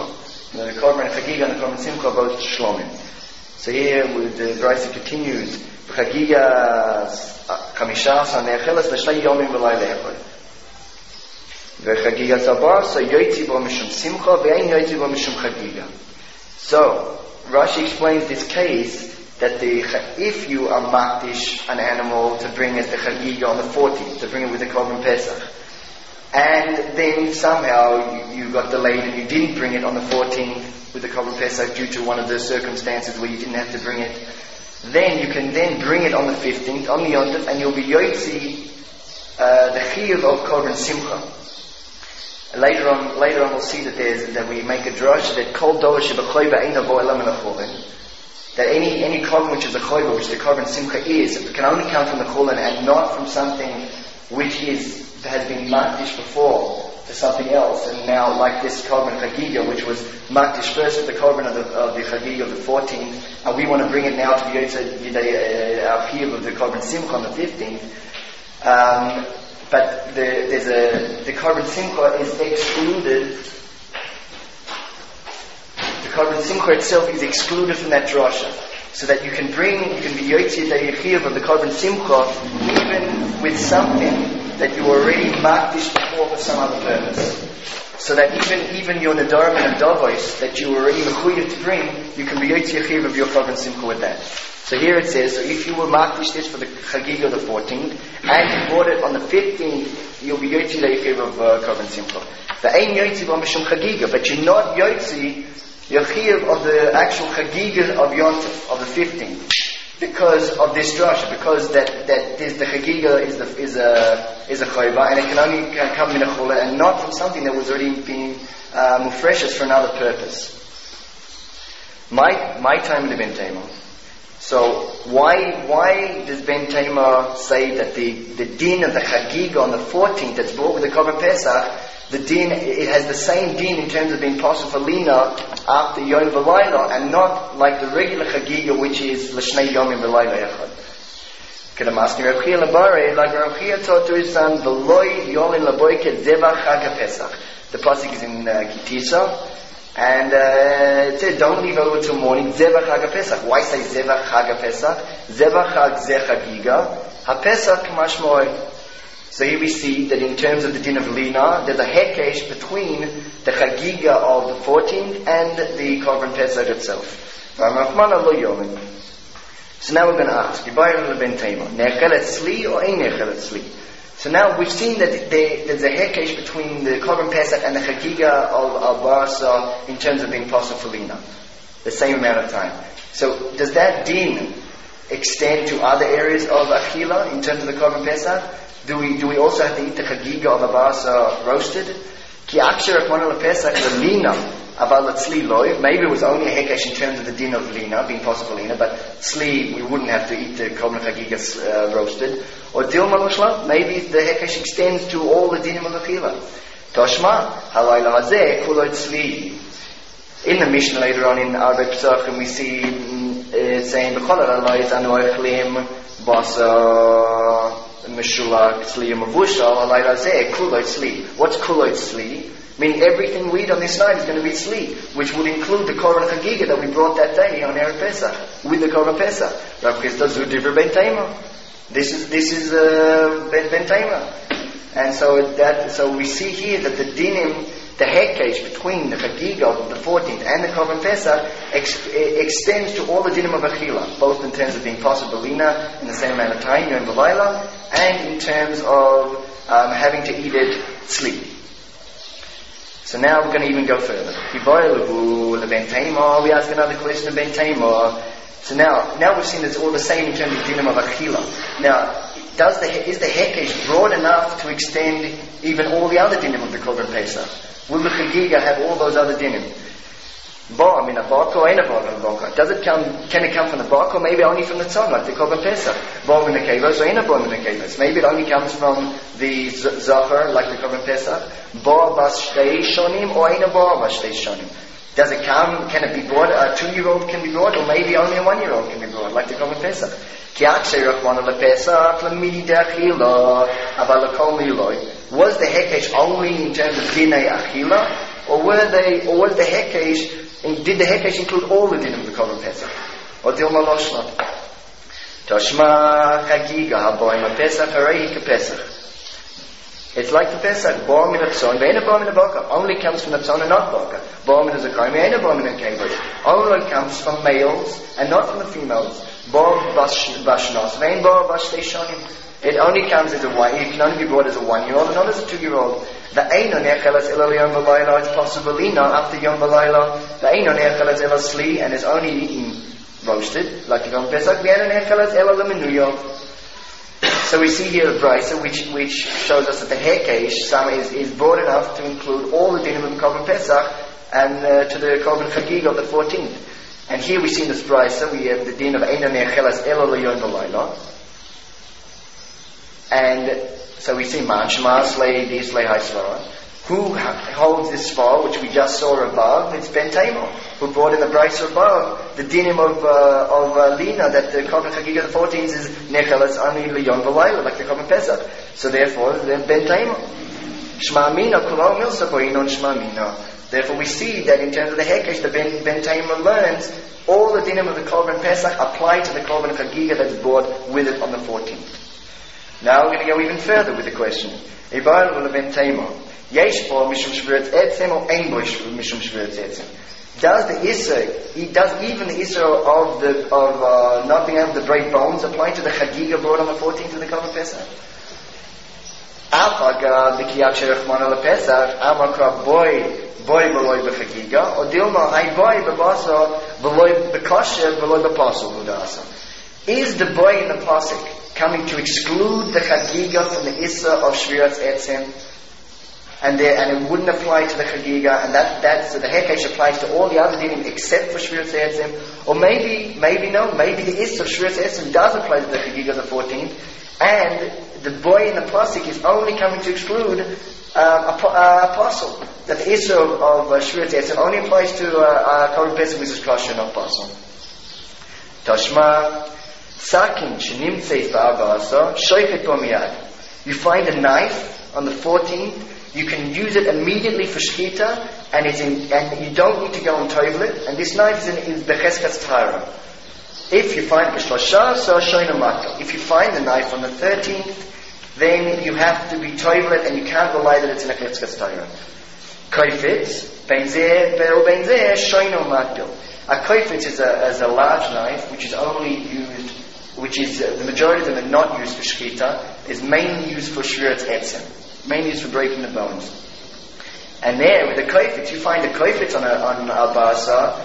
The Korban Chagiga and the Korban Simcha are both Shlomim. So here with the Brisa continues, Chagiga Chamishas HaNecheles L'Shnei Yomim V'Layla Echad. V'Chagiga Zabar, so Yoitzi Bo Mishum Simcha, V'Ein Yoitzi Bo Mishum Chagiga. So, Rashi explains this case that the if you are makdish an animal to bring as the Chagiga on the fourteenth, to bring it with the Korban Pesach, and then somehow you, you got delayed and you didn't bring it on the fourteenth with the Korban Pesach due to one of the circumstances where you didn't have to bring it, then you can then bring it on the fifteenth, on the Yontif, and you'll be Yotzi uh, the Chiyuv of Korban Simcha. Later on, later on we'll see that there's, that we make a drush that Kol Dor Shebechoy Ba'ina Bo Elam Elacholin, that any any korban which is a choiva, which the Korban Simcha is, can only come from the Cholin and not from something which is has been makdish before to something else. And now, like this Korban Chagiga, which was makdish first with the Korban of the, of the Chagiga of the fourteenth, and we want to bring it now to the Yotze Yidei Achiv of the Korban Simcha on the fifteenth. Um, but the, there's a the Korban Simcha is excluded. The Korban Simcha itself is excluded from that drasha, so that you can bring, you can be Yotzi Yidei Achiv of the Korban Simcha even with something that you already makdish before for some other purpose. So that even even your Nadarim and Davos that you were already mechuyev to bring, you can be Yotzi Achiv of your Korban Simcha with that. So here it says, so if you were makdish this for the Chagiga of the fourteenth, and you brought it on the fifteenth, you'll be Yotzi Yidei Achiv of uh, Korban Simcha. The Ein Yotzi Bo Mishum Chagiga, but you're not Yotzi Achiv of the actual Chagiga of Yontif, of the fifteenth. Because of this drasha, because that that is the chagiga is the is a is a chayva, and it can only can come in a chula, and not from something that was already being uh, mufreshes for another purpose. My my time in the Ben Tema. So why why does Ben Tema say that the the din of the chagiga on the fourteenth that's brought with the Korban Pesach, the din, it has the same din in terms of being possible for Lina after Yom V'Layla, and not like the regular Chagiga, which is L'Shnei Yomim V'Layla Echad. Because I'm asking Rav Chia Labare, like Rav Chia taught to his son, V'Loi Yolin Laboike Zevach Chag HaPesach. The pasuk is in uh, Kitisa, and uh, it said, don't leave over till morning, Zevach Chag HaPesach. Why say Zevach Chag HaPesach? Zevach Chag Ze Chagiga, HaPesach Mashmoi. So here we see that in terms of the din of Lina, there's a hekesh between the Chagiga of the fourteenth and the Korban Pesach itself. So now we're going to ask, Sli or Ein Nechelet Sli? So now we've seen that there, there's a hekesh between the Korban Pesach and the Chagiga of Al Barasa in terms of being possible for Lina. The same amount of time. So does that din extend to other areas of Achila in terms of the Korban Pesach? Do we do we also have to eat the Chagiga of Abasa roasted? Ki aksher akmon Pesach the Lina aval tzli loy. Maybe it was only a hekesh in terms of the din of Lina, being possible Lina, but tzli we wouldn't have to eat the Korban Chagiga uh, roasted. Or Dilma L'Shla, maybe the hekesh extends to all the dinim of Achila. Toshma halayla hazeh kulot tzli. In the Mishnah later on in Arba Pesachim we see uh, saying b'chol halayis anu ochlim basa Meshulak Tzli Mavushal Alayla Zeh Kulot Tzli. What's Kulot Tzli? Meaning everything we eat on this night is going to be Tzli, which would include the Korban Chagiga that we brought that day on Erev Pesach with the Korban Pesach. Rav Chisda Zudiver Ben Tema. This is this is uh, Ben Ben Tema, and so that so we see here that the dinim, the hekesh between the Chagiga of the fourteenth and the Korban Pesach ex- extends to all the dinim of Achila, both in terms of being possible Lina in the same amount of time, Yom V'Layla, and in terms of um, having to eat it tzli. So now we're going to even go further. We ask another question of Ben Tamar. So now, now we've seen it's all the same in terms of dinim of Achila. Now, does the is the hekesh broad enough to extend even all the other dinim of the Korban Pesach? Will the Chagiga have all those other dinim? Ba, I mean a barko, ain't a barko. Does it come? Can it come from the barko? Maybe only from the tzon, like the Korban Pesach. Ba min hakevos, ain't a ba min hakevos. Maybe it only comes from the zachar, like the Korban Pesach. Ba bas shtei shonim, or ain't a ba bas shtei shonim. Does it come? Can it be brought? A two-year-old can be brought, or maybe only a one-year-old can be brought, like the Korban Pesach. Was the hekesh only in terms of dinei achila? Or were they, or was the Hekesh, did the Hekesh include all the dinim of the Korban Pesach? Or Dilma Loshna? Toshma Chagiga Haboim Pesach Harei Pesach. It's like the Pesach, Bor min Atzon, Ve'ena Bor min Aboka, only comes from Atzon and not Boka. Bor min Azakayim, Ve'ena Bor min Akebot, only comes from males and not from the females. Bor Bashnos, Ve'en Bor Bashtei Shonim. It only comes as a one, it can only be brought as a one-year-old and not as a two-year-old. The Einon Echelas Ela Yom Balayla, it's possibly not after Yom Balayla. The Einon Echelas Ela Sli, and is only eaten roasted, like the Yom Pesach. Ve'ena Echelas Ela Lemenuyo. So we see here a brisa which which shows us that the Hekesh Sama is, is broad enough to include all the dinim of the Korban Pesach and uh, to the Korban Chagiga of the fourteenth. And here we see in this brisa we have the din of Einon Nechelas Ela Leyon Balayla. And so we see Man Shema Slei Di Slei Haisvara. Who holds this svara which we just saw above? It's Ben Tamar, who brought in the brisa above the dinim of uh, of uh, Lina, that the Korban Chagiga of the fourteenth is Nechelas Ani Leyon Balayla, like the Korban Pesach. So therefore, Ben Tamar. Shma Mina Kulo Milsa Boinon Shma Mina. Therefore we see that in terms of the Hekesh, the Ben, Ben Tamar learns all the dinim of the Korban Pesach apply to the Korban Chagiga that's brought with it on the fourteenth. Now we're going to go even further with the question. Ibar Lula Ben Tamar. Yesh bo mishum shvurat etzem or ein bo mishum shvurat etzem. Does the Isser, does even the Isser of the of uh, not being able to break bones apply to the Chagiga brought on the fourteenth of the Korban Pesach? Afaga b'kiyat sherech mana lePesach amakra boy boy beloy b'Chagiga or dilma ay boy b'basa beloy b'kasher beloy b'pasel hudasa. Is the boy in the pasuk coming to exclude the Chagiga from the Isser of shvirat etzem? And, there, and it wouldn't apply to the Chagiga, and that that's so the Hekesh applies to all the other dinim except for Shvirat Etzem. Or maybe, maybe no, maybe the Isser of Shvirat Etzem does apply to the Chagiga the fourteenth, and the boy in the pasuk is only coming to exclude um, a, a apostle. That the Isser of, of uh, Shvirat Etzem only applies to uh, Korban Pesach, which is kosher, not apostle. Tashma Sakin Shenimtzeis Ba'abasa Shoifet Bomiyad. You find a knife on the fourteenth. You can use it immediately for shchita, and it's in, and you don't need to go and toivel it. And this knife is in is becheskas tahara. If you find b'shlosha, so shoyna mato. If you find the knife on the thirteenth, then you have to be toivel it, and you can't rely that it's in a becheskas tahara. Koifetz benzeh be'o benzeh shoyna mato. A koifetz is a is a large knife which is only used, which is uh, the majority of them are not used for shchita. Is mainly used for shvirat etzem. Mainly used for breaking the bones. And there, with the koifetz, you find a koifetz on a, on al-basa.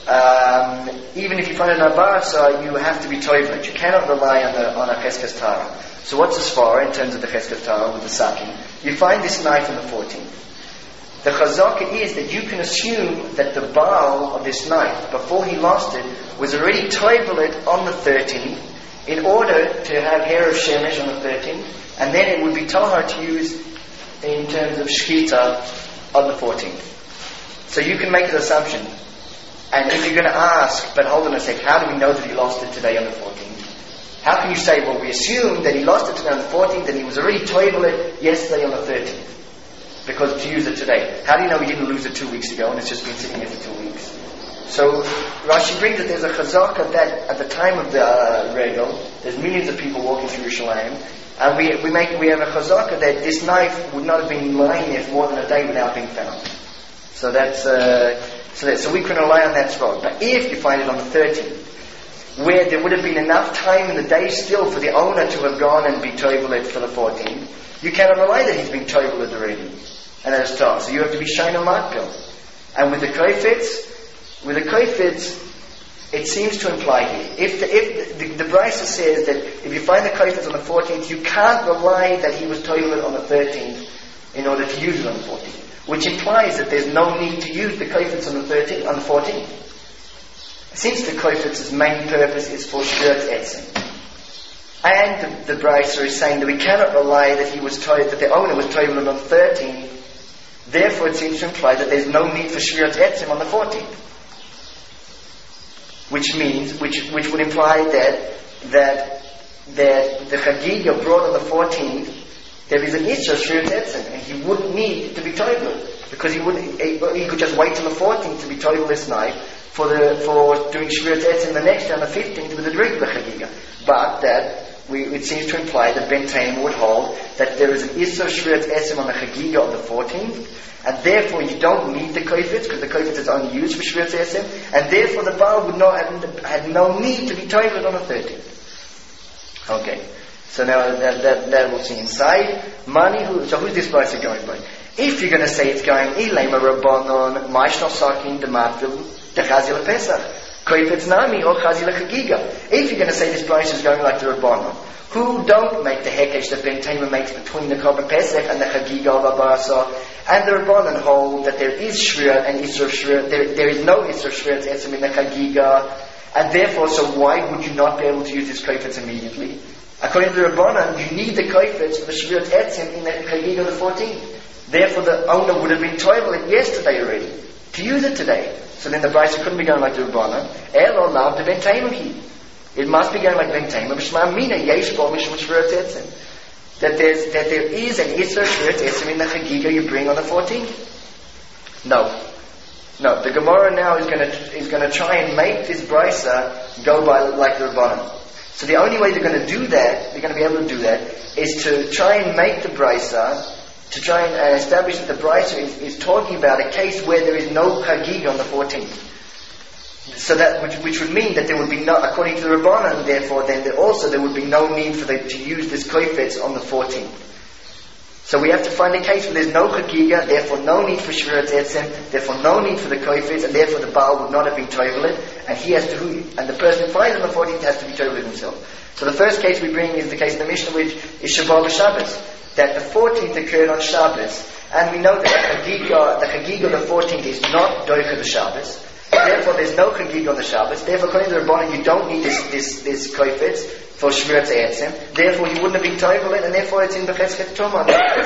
Um, even if you find an al-basa, you have to be toivet. You cannot rely on the on a cheskas tara. So what's the svara in terms of the cheskas tara with the sakin? You find this knife on the fourteenth. The chazaka is that you can assume that the baal of this knife, before he lost it, was already toivelet on the thirteenth, in order to have hair of shemesh on the thirteenth, and then it would be tahar to use in terms of shchita on the fourteenth. So you can make an assumption. And if you're going to ask, but hold on a sec, how do we know that he lost it today on the fourteenth? How can you say, well, we assume that he lost it today on the fourteenth and he was already toivelet yesterday on the thirteenth, because to use it today. How do you know he didn't lose it two weeks ago and it's just been sitting here for two weeks? So Rashi brings that there's a chazaka that at the time of the uh, regal, there's millions of people walking through Yerushalayim, and we we make we have a chazaka that this knife would not have been lying there for more than a day without being found. So that's uh, so that, so we can rely on that spot. But if you find it on the thirteenth, where there would have been enough time in the day still for the owner to have gone and be toivelet for the fourteenth, you cannot rely that he's been toivelet already, and that's tough. So you have to be shayna matpil. And with the koifetz, with the koifetz, it seems to imply here, if the if the, the, the brisa says that if you find the koifetz on the fourteenth, you can't rely that he was toivelet on the thirteenth in order to use it on the fourteenth, which implies that there's no need to use the koifetz on the thirteenth on the fourteenth. Since the koifetz's main purpose is for shvirat etzem, and the, the brisa is saying that we cannot rely that he was toivelet, that the owner was toivelet on the thirteenth, therefore it seems to imply that there's no need for shvirat etzem on the fourteenth. Which means, which which would imply that that that the chagiga brought on the fourteenth there is an issue of Shvirat Etzem, and he wouldn't need to be toivel, because he wouldn't, he could just wait till the fourteenth to be toivel this night, for the, for doing Shvirat Etzem the next day on the fifteenth with the regular Chagiga. But that, we, it seems to imply that Ben Taim would hold that there is an Issur Shvirat Etzem on the Chagiga of the fourteenth, and therefore you don't need the koifetz, because the koifetz is only used for Shvirat Etzem, and therefore the Baal would not have had no need to be toilet on the thirteenth. Okay, so now that, that, that we'll see inside. Money, who, so who's this price going by? If you're going to say it's going Ilema Rabbanon, Maishno Sakin, the Matvil, the Chazil Pesach, koifetz Nami, or Chazil Chagiga. If you're going to say this price is going like the Rabbanon, who don't make the hekesh that Ben Taima makes between the Korban Pesach and the Chagiga of Abarasa, and the Rabbanon hold that there is Shvirat and Isser of Shvirat, there, there is no Isser of Shvirat Etzem in the Chagiga, and therefore, so why would you not be able to use this koifetz immediately? According to the Rabbanon, you need the koifetz for the Shvirat Etzem in the Chagiga of the fourteenth. Therefore, the owner would have been toiling yesterday already to use it today. So then the Brisa couldn't be going like the Rabbanon. Elo lav de Ben Taima. It must be going like Ben Taima. B'shma mina yesh bo mishum Shvirat Etzem. That there's that there is an Isser Shvirat Etzem in the Chagiga you bring on the fourteenth. No, no. The Gemara now is going to is going to try and make this Brisa go by like the Rabbanon. So the only way they're going to do that, they're going to be able to do that, is to try and make the Brisa, to try and uh, establish that the Brisa is, is talking about a case where there is no Chagiga on the fourteenth. So that, which, which would mean that there would be no, according to the Rabbanan, therefore, then there also there would be no need for them to use this koifetz on the fourteenth. So we have to find a case where there's no chagiga, therefore no need for shvirat etzem, therefore no need for the koifetz, and therefore the Baal would not have been toivelit, and he has to, and the person who finds on the fourteenth has to be toivelit himself. So the first case we bring is the case in the Mishnah, which is Shabbat Shabbos, that the fourteenth occurred on Shabbos, and we know that the chagiga, the chagiga of the fourteenth is not doicha the Shabbos. Therefore, there's no chagiga on the Shabbos. Therefore, according to the Rabbanan, you don't need this this this koifetz for shvirat etzem. Therefore, you wouldn't have been toivelit, and therefore it's in b'chetzket tumah.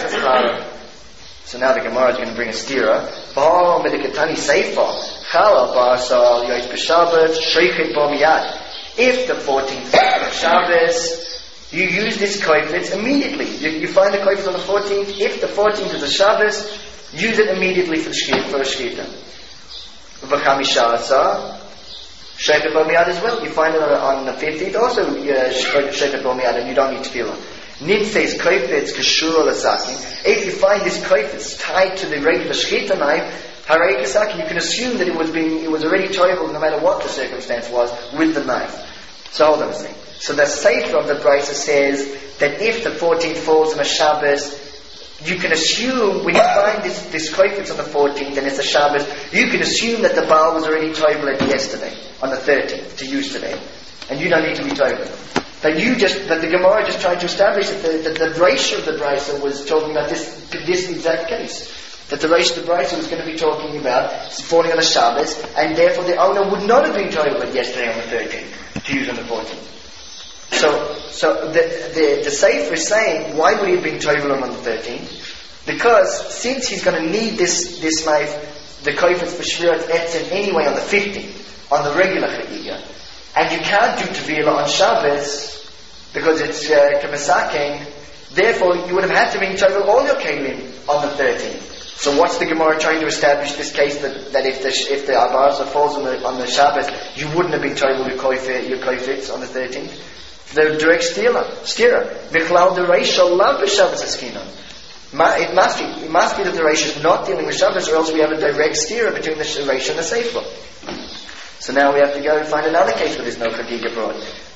So now the Gemara is going to bring a stira. Ba medikatani seifa chala ba'asal yoyt b'Shabbat shreichet bo miyad. If the fourteenth of Shabbos, you use this koifetz immediately. You, you find the koifetz on the fourteenth. If the fourteenth is a Shabbos, use it immediately for the shkita, for a shkita. V'chamisha asa shreichet bo miyad as well. You find it on, on the fifteenth also shreichet bo miyad, and you don't need tefillah. Nimseis koifetz kashur l'sakin. If you find this koifetz tied to the regular shkita knife, harei kasakin, you can assume that it was being, it was already toivel no matter what the circumstance was with the knife. So hold on a second. So the sefer of the Brisa says that if the fourteenth falls on a Shabbos, you can assume, when you find this, this koifetz on the fourteenth and it's a Shabbos, you can assume that the Baal was already toivelet yesterday, on the thirteenth, to use today. And you don't need to be toivelet. But you just, that the Gemara just tried to establish that the, that the ratio of the Brisa was talking about this, this exact case. That the ratio of the Brisa was going to be talking about falling on a Shabbos, and therefore the owner would not have been toivelet yesterday on the thirteenth, to use on the fourteenth. So, so the, the, the Sefer is saying, why would he have been toivelet on the thirteenth? Because since he's going to need this, this knife, the koifetz for shvirat etzem anyway on the fifteenth, on the regular chagiga, and you can't do tevilah on Shabbos, because it's uh, kamasaking, therefore you would have had to be toivel all your kelim on the thirteenth. So what's the Gemara trying to establish this case that, that if the if the abarza falls on the on the Shabbos, you wouldn't have been toivel your koifetz your koifetz on the thirteenth? The direct stira, stira. Vichlal the reisha love b'Shabbos askinon. It must be it must be that the reisha is not dealing with Shabbos, or else we have a direct stira between the reisha and the sefer. So now we have to go and find another case where there's no chagiga brought.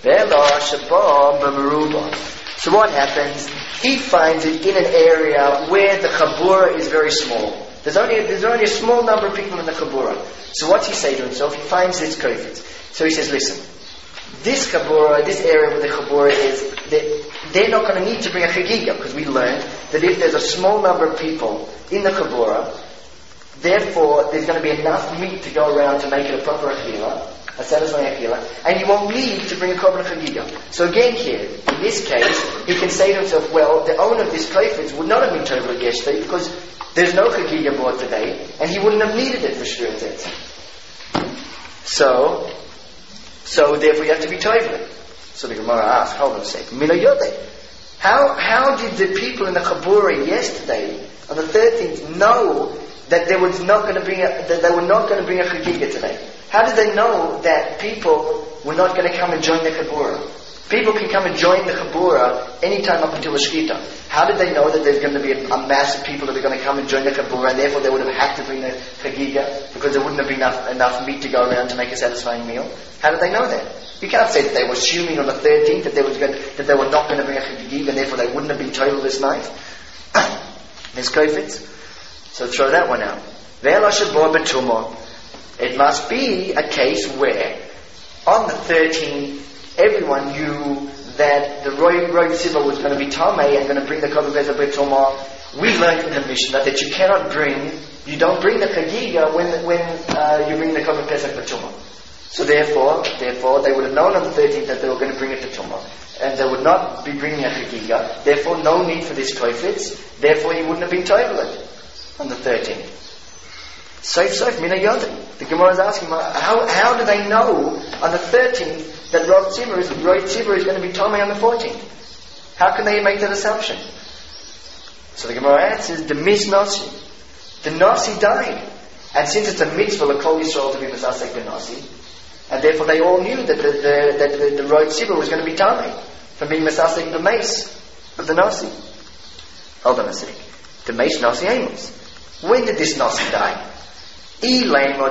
So what happens? He finds it in an area where the chabura is very small. There's only there's only a small number of people in the chabura. So what's he say to himself? He finds this koifetz. So he says, listen, this chabura, this area where the chabura is, they, they're not going to need to bring a chagiga, because we learned that if there's a small number of people in the chabura, therefore there's going to be enough meat to go around to make it a proper achila, a satisfying achila, and you won't need to bring a korban chagiga. So again here, in this case, he can say to himself, well, the owner of this koifetz would not have been toivelet yesterday, because there's no chagiga bought today, and he wouldn't have needed it for shvirat etzem. So, so therefore you have to be toivelet. So the Gemara asks, hold on a second, Mina yodeh. How how did the people in the Chabura yesterday, on the thirteenth, know that there was not going to bring a, that they were not going to bring a Chagiga today? How did they know that people were not going to come and join the Chabura? People can come and join the Chabura anytime up until the Shkita. How did they know that there's going to be a, a mass of people that are going to come and join the Chabura, and therefore they would have had to bring the Chagiga because there wouldn't have been enough, enough meat to go around to make a satisfying meal? How did they know that? You can't say that they were assuming on the thirteenth that they, was going, that they were not going to bring a Chagiga, and therefore they wouldn't have been total this night. There's Kofitz. So throw that one out. It must be a case where on the thirteenth everyone knew that the Roy Roy Siva was going to be Tamei and going to bring the Korban Pesach B'Tumah. We learned in the Mishnah that you cannot bring, you don't bring the Chagiga when when uh, you bring the Korban Pesach B'Tumah. So therefore, therefore, they would have known on the thirteenth that they were going to bring it to Tumah, and they would not be bringing a Chagiga. Therefore, no need for this Kofitz. Therefore, he wouldn't have been toilet on the thirteenth. Saif Saif Mina Yodin. The Gemara is asking, how how do they know on the thirteenth that Roy Tzibur is Roy Tzibur is going to be Tomei on the fourteenth? How can they make that assumption? So the Gemara answers, the Mis Nasi. The Nasi died. And since it's a mitzvah L'Kol Yisrael to be Mesasek Ben Nasi, and therefore they all knew that the the, that the, the Roy Tzibur was going to be Tomei from being Mesasek the Mace of the Nasi. Hold on a sec. The Mace Nasi Amos. When did this Nasi die? If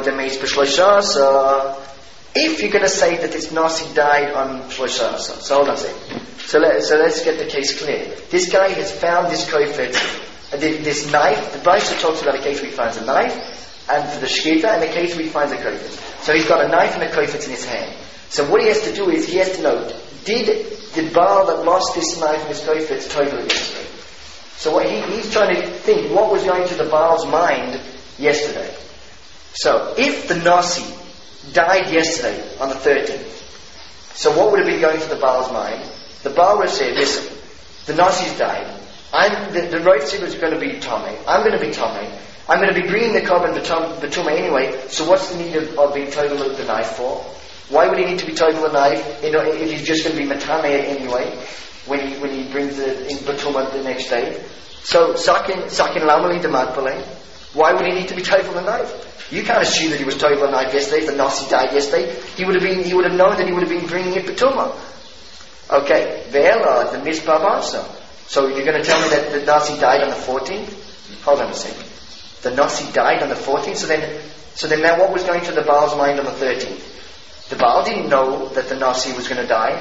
you're going to say that this Nasi died on Shloshah, so hold on a second. So, let, so let's get the case clear. This guy has found this kofet, uh, this knife. The Brisa talks about a case where he finds a knife, and for the shkita, and a case where he finds a kofet. So he's got a knife and a kofet in his hand. So what he has to do is, he has to know, did the Baal that lost this knife and this kofet totally yesterday? So what he, he's trying to think, what was going through the Baal's mind yesterday? So, if the Nasi died yesterday on the thirteenth, so what would have been going through the Baal's mind? The Baal would have said, listen, the Nasi's died. I'm, the, the Roy Tzibur is going to be Tomei. I'm going to be Tomei. I'm going to be bringing the Korban B'Tumah anyway, so what's the need of, of being total of the knife for? Why would he need to be total the knife you know, if he's just going to be Matamei anyway, when he, when he brings the in B'Tumah the next day? So, Sakin, Sakin Lamali Demadpale. Why would he need to be total the knife? You can't assume that he was total the knife yesterday. If the Nasi died yesterday, he would have been. He would have known that he would have been bringing it B'Tumah. Okay, Ve'ela the Mizpah also. So you're going to tell me that the Nasi died on the fourteenth? Hold on a second. The Nasi died on the fourteenth. So then, so then now what was going through the Baal's mind on the thirteenth? The Baal didn't know that the Nasi was going to die.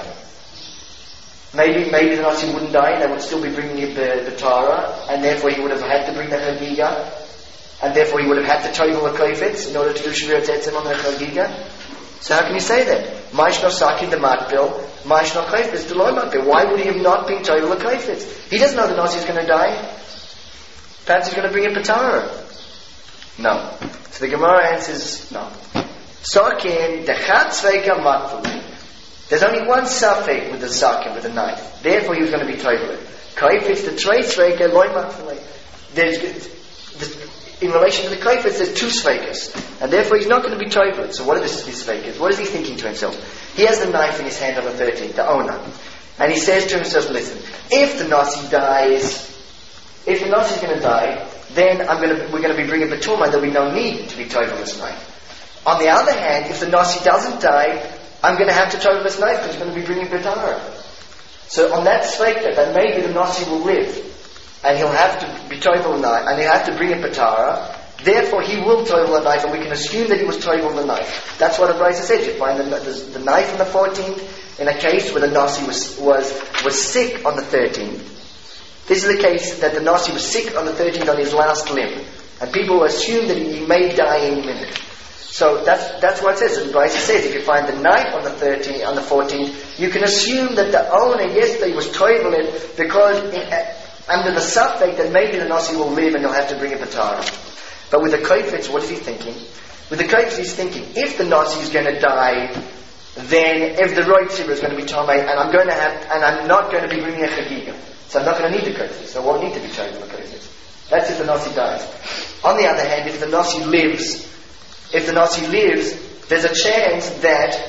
Maybe, maybe the Nasi wouldn't die. They would still be bringing it the, the Torah, and therefore he would have had to bring the Chagiga. And therefore he would have had to total the kofetz in order to do Shvirat Etzem on the Chagiga. So how can you say that? Ma'ishno Saki the Matbil, Ma'ishno Kofetz the Loy Matbil. Why would he have not been total the kofetz? He doesn't know the Nasi is going to die. Perhaps he's going to bring a Patara. No. So the Gemara answers no. Sakin Dechat Sveika Matbil. There's only one Safek with the Sakin, with the knife. Therefore he was going to be total. Kofetz the Trey Sveika Loy Matbil. There's the in relation to the kofetz, there's two sveikas, and therefore he's not going to be toilet. So what are these sveikas? What is he thinking to himself? He has the knife in his hand on the thirteenth, the owner, and he says to himself, "Listen, if the Nasi dies, if the Nasi is going to die, then I'm going to we're going to be bringing B'Tumah. There'll be no need to be toilet this night. On the other hand, if the Nasi doesn't die, I'm going to have to toilet this night because we're going to be bringing B'Tumah. So on that sveika, that maybe the Nasi will live." And he'll have to be toivel the knife, and he'll have to bring a patara. Therefore, he will toivel the knife, and we can assume that he was toivel the knife. That's what the Brisa says. You find the, the, the knife on the fourteenth in a case where the Nasi was was was sick on the thirteenth. This is the case that the Nasi was sick on the thirteenth on his last limb, and people assume that he, he may die any minute. So that's that's what it says. The Brisa says if you find the knife on the thirteenth, on the fourteenth, you can assume that the owner yesterday was toivel it because. It, uh, under the suffix that maybe the Nasi will live and he'll have to bring a patara. But with the kofetz, what is he thinking? With the kofetz, he's thinking, if the Nasi is going to die, then if the Roy Tzibur is going to be Tomei, and I'm going to have, and I'm not going to be bringing a Chagiga, so I'm not going to need the kofetz. So I won't need to be chosen the kofetz. That's if the Nasi dies. On the other hand, if the Nasi lives, if the Nasi lives, there's a chance that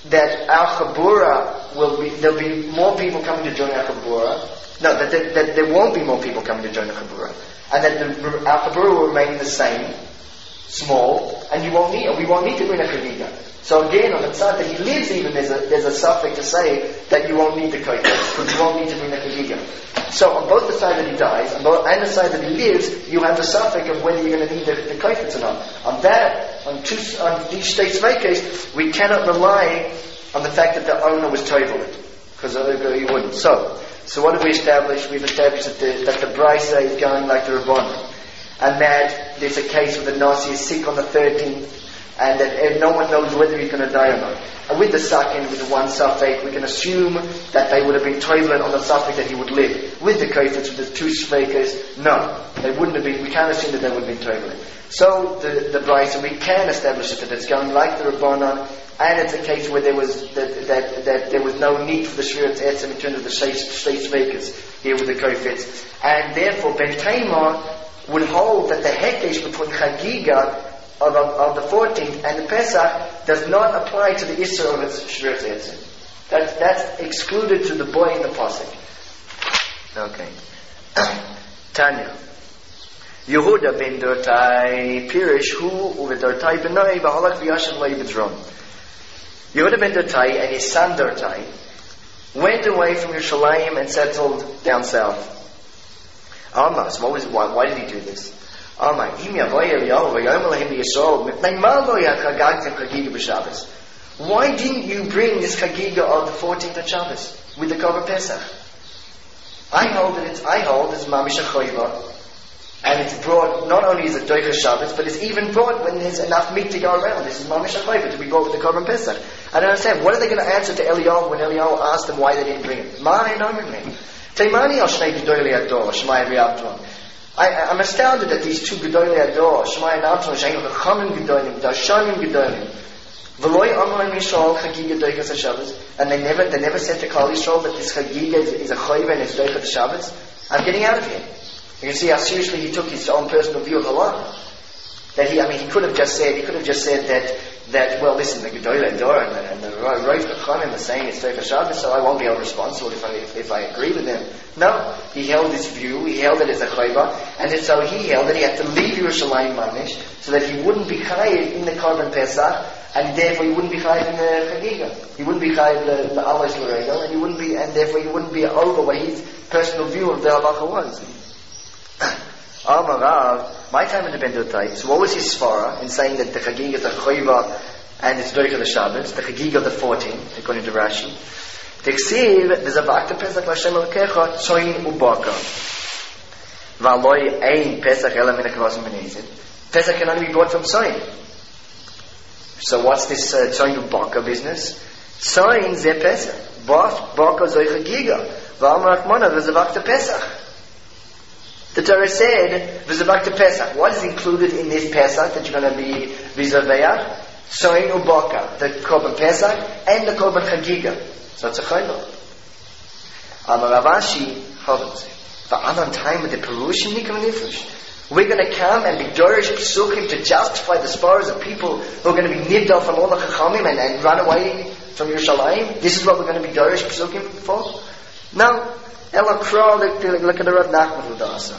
that our Chabura will be, there'll be more people coming to join our Chabura. No, that, that, that there won't be more people coming to join the Chabura. And that the, our Chabura will remain the same, small, and you won't need, and we won't need to bring a Chagiga. So again, on the side that he lives even, there's a, there's a suffix to say that you won't need the Koyfetz, because you won't need to bring the Chagiga. So on both the side that he dies, and, both, and the side that he lives, you have the suffix of whether you're going to need the, the Koyfetz or not. On that, on, two, on these states vacas, we cannot rely on the fact that the owner was toiveled, because he wouldn't. So, so what have we established? We've established that the, that the Brisa is going like the Rabbanon, and that there's a case where the Nasi is sick on the thirteenth, and that and no one knows whether he's going to die or not. And with the Sakin, with the one suffix, we can assume that they would have been toiveled on the suffix that he would live. With the Koyfetz, with the two Shveikas, no, they wouldn't have been, we can't assume that they would have been toiveled. So the, the Brisa, we can establish it that it's going like the Rabbanon, and it's a case where there was that that, that there was no need for the Shvirat Etzem in terms of the Sheish Shveikas here with the Koyfetz. And therefore Ben Taimah would hold that the Hekesh between Chagiga of, of the fourteenth and the Pesach does not apply to the Isser of its Shvirat Etzem. That's, that's excluded to the boy in the Pasuk. Okay. Tanya. Yehuda ben Dortai Pirish Hu uve Dortai benai v'halach v'yashem lo yibedron. Yehuda ben Dortai and his son Dortai went away from Yerushalayim and settled down south. Almas, what was why, why did he do this? Alma, im yavoy Eliyahu v'yom lehim b'Yisrael mipnei ma lo yachagagtem chagiga b'Shabbos. Why didn't you bring this chagiga of the fourteenth of Shabbos with the Korban Pesach? I hold that it's I hold it's mamish choiva. And it's brought, not only is it Doicha Shabbos, but it's even brought when there's enough meat to go around. This is Mamish HaChoiva to be brought with the Korban Pesach. I don't understand. What are they going to answer to Eliyahu when Eliyahu asked them why they didn't bring it? Ma'anei nomen me. Teimani al shnei gedolei ador, Shmai v'Avton. I'm astounded that these two gedolei ador, Shmai and Avton, she'en chachamim gedolim, darshanim gedolim, v'loi amar Yisrael chagiga Doichas HaShabbos, and they never, they never said to Klal Yisrael that this chagiga is, is a choiva and it's Doichas HaShabbos. I'm getting out of here. You can see how seriously he took his own personal view of the law. That he, I mean, he could have just said, he could have just said that, that well, listen, the Gedolei Ador and the, and the Rosh Chachanim are saying it's Doicha Shabbos, so I won't be held responsible if I, if, if I agree with them. No, he held this view, he held it as a chayva, and so he held that he had to leave Yerushalayim Mamish, so that he wouldn't be chayiv in the Korban Pesach, and therefore he wouldn't be chayiv in the Chagiga. He wouldn't be chayiv the, the Alois L'Regel, and he wouldn't be, and therefore he wouldn't be over what his personal view of the halacha was. Amarav, my time in the Ben Dotai. So what was his svara in saying that the Chagiga is the Choiva and it's Doicha the Shabbos, the Chagiga of the fourteenth, according to Rashi. Teksiv, v'zavakta Pesach l'Hashem Elokecha, tzoyin ubaka. V'aloi ein Pesach ela min ha'kavazim b'nezid. Pesach can only be brought from tzoyin. So what's this uh, tzoyin ubaka business? Tzoyin ze Pesach. Baka zoi Chagiga. V'amar Achmona, v'zavakta Pesach. The Torah said, "V'zavakta Pesach." What is included in this Pesach that you're going to be v'zaveach? Soin ubaka, the Korban Pesach and the Korban Chagiga. So it's a chayla. Amar Ravashi, hold on. But on time with the Perushim Nikam Nifresh. We're going to come and be Dorish Psukim to justify the spars of people who are going to be nibdal from all the Chachamim and, and run away from Yerushalayim. This is what we're going to be Dorish Psukim for? No. Ella Kro, look at the Rav Nachman who does.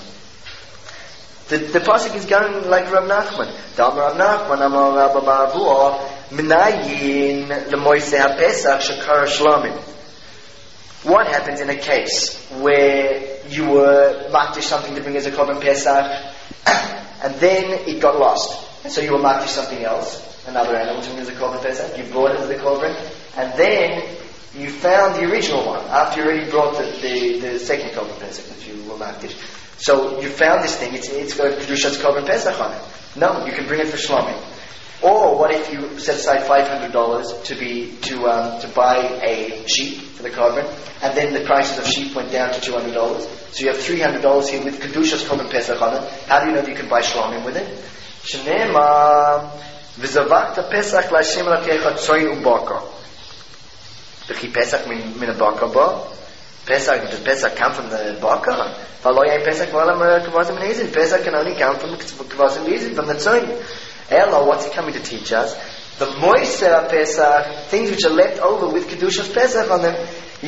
The the pasuk is going like Rav Nachman. Dam Rav Nachman Amar Rabba Ba'avur Minayin L'Moisei HaPesach Shekar Shlomim. What happens in a case where you were makdish something to bring as a Korban Pesach, and then it got lost, and so you were makdish something else, another animal to bring as a Korban Pesach. You brought it as the Korban, and then you found the original one after you already brought the, the, the second Korban Pesach that you were makdish. So you found this thing, it's, it's got Kedusha's Korban Pesach on it. No, you can bring it for Shlomim. Or what if you set aside five hundred dollars to be, to, um, to buy a sheep for the Korban, and then the prices of sheep went down to two hundred dollars. So you have three hundred dollars here with Kedusha's Korban Pesach on it. How do you know that you can buy Shlomim with it? Shnema, v'zavakta Pesach l'Hashem Elokecha tzoyin ubaka. V'chi Pesach min, min a baka ba. Pesach, does Pesach come from the baka? V'aloy Pesach v'alam kavazim b'nezid. Pesach can only come from kavazim b'nezid, from the tzoyin. Ella, what's it coming to teach us? The Moiser Pesach, things which are left over with Kedushas Pesach on them,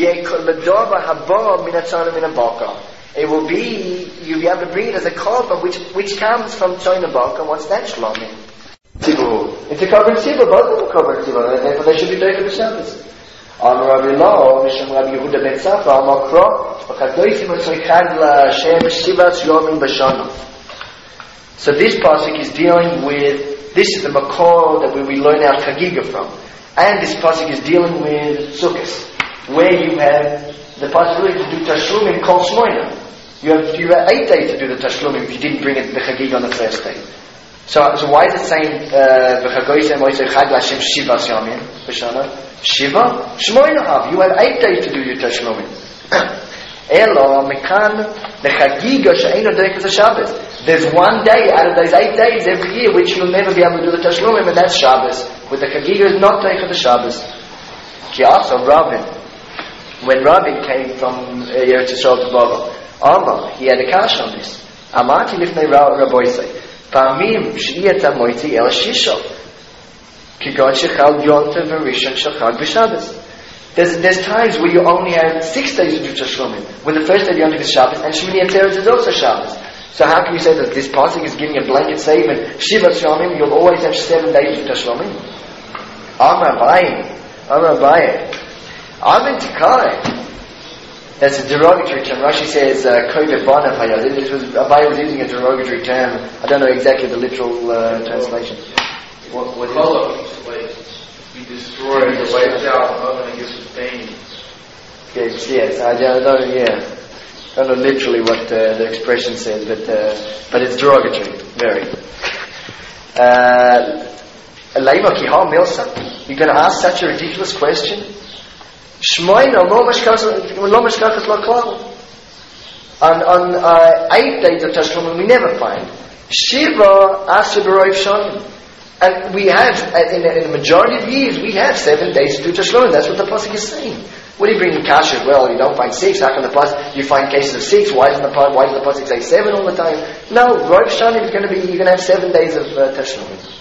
it will be, you'll be able to bring it as a korban which which comes from China Balkan. What's that shlomim? Tzibur. It's a korban tzibur, both of them korban tzibur, and therefore they should be doing for the Shabbos. On Rabbi Lo, Misham Rabbi Yehuda ben Safra, Al Makro, V'chadoisim Tzrichad LaHashem Shivas Yomim B'Shana. So this pasuk is dealing with, this is the makor that we, we learn our chagiga from. And this pasuk is dealing with Sukkot, where you have the possibility to do tashlumim kol shmoina. You have you have eight days to do the tashlumim if you didn't bring it the chagiga on the first day. So, so why is it saying v'chagoyisem oisei chag l'Hashem shivas yamim b'shana? Shiva shmoina hav. You have eight days to do your tashlumim. Elo mekan the chagiga she'eino deikas Shabbos. There's one day out of those eight days every year which you'll never be able to do the tashlumim, and that's Shabbos. With the chagiga is not deikas Shabbos. Ki also Rabin, when Rabin came from Eretz Yisrael to Babel, Amar, he had a kash on this. Amati lifnei Rabboisei, Pa'amim she'iyat hamoitzi el shisho, kigon shechal yontav v'rishon shechag b'Shabbos. There's, there's times where you only have six days to do tashlumim, when the first day of Yontav is Shabbos, and Shmini Atzeres is also Shabbos. So how can you say that this pasuk is giving a blanket statement, Shivas Yomim, you'll always have seven days to do tashlumim? Amar Abaye, Amar Abaye, Amen Tikai. That's a derogatory term. Rashi says, Koyve Banav Hayad. This was, Abaye was using a derogatory term. I don't know exactly the literal uh, translation. What, what is it? Like, he destroyed, he wiped out, oven and gives us pain. Yes, yes. I don't know, yeah. I don't know literally what uh, the expression says, but uh, but it's derogatory. Very. Uh, You're going to ask such a ridiculous question? Shmoina lo mashkachas lo klal. On on uh, eight days of tashlumim we never find. Shiva aser b'roiv shonim, and we have in the, in the majority of years we have seven days to do tashlumim. That's what the pasuk is saying. What do you bring in kasher? Well, you don't find six. How come the pasuk you find cases of six? Why doesn't the why does the pasuk say seven all the time? No, roiv shonim is going to be you're going to have seven days of uh, tashlumim.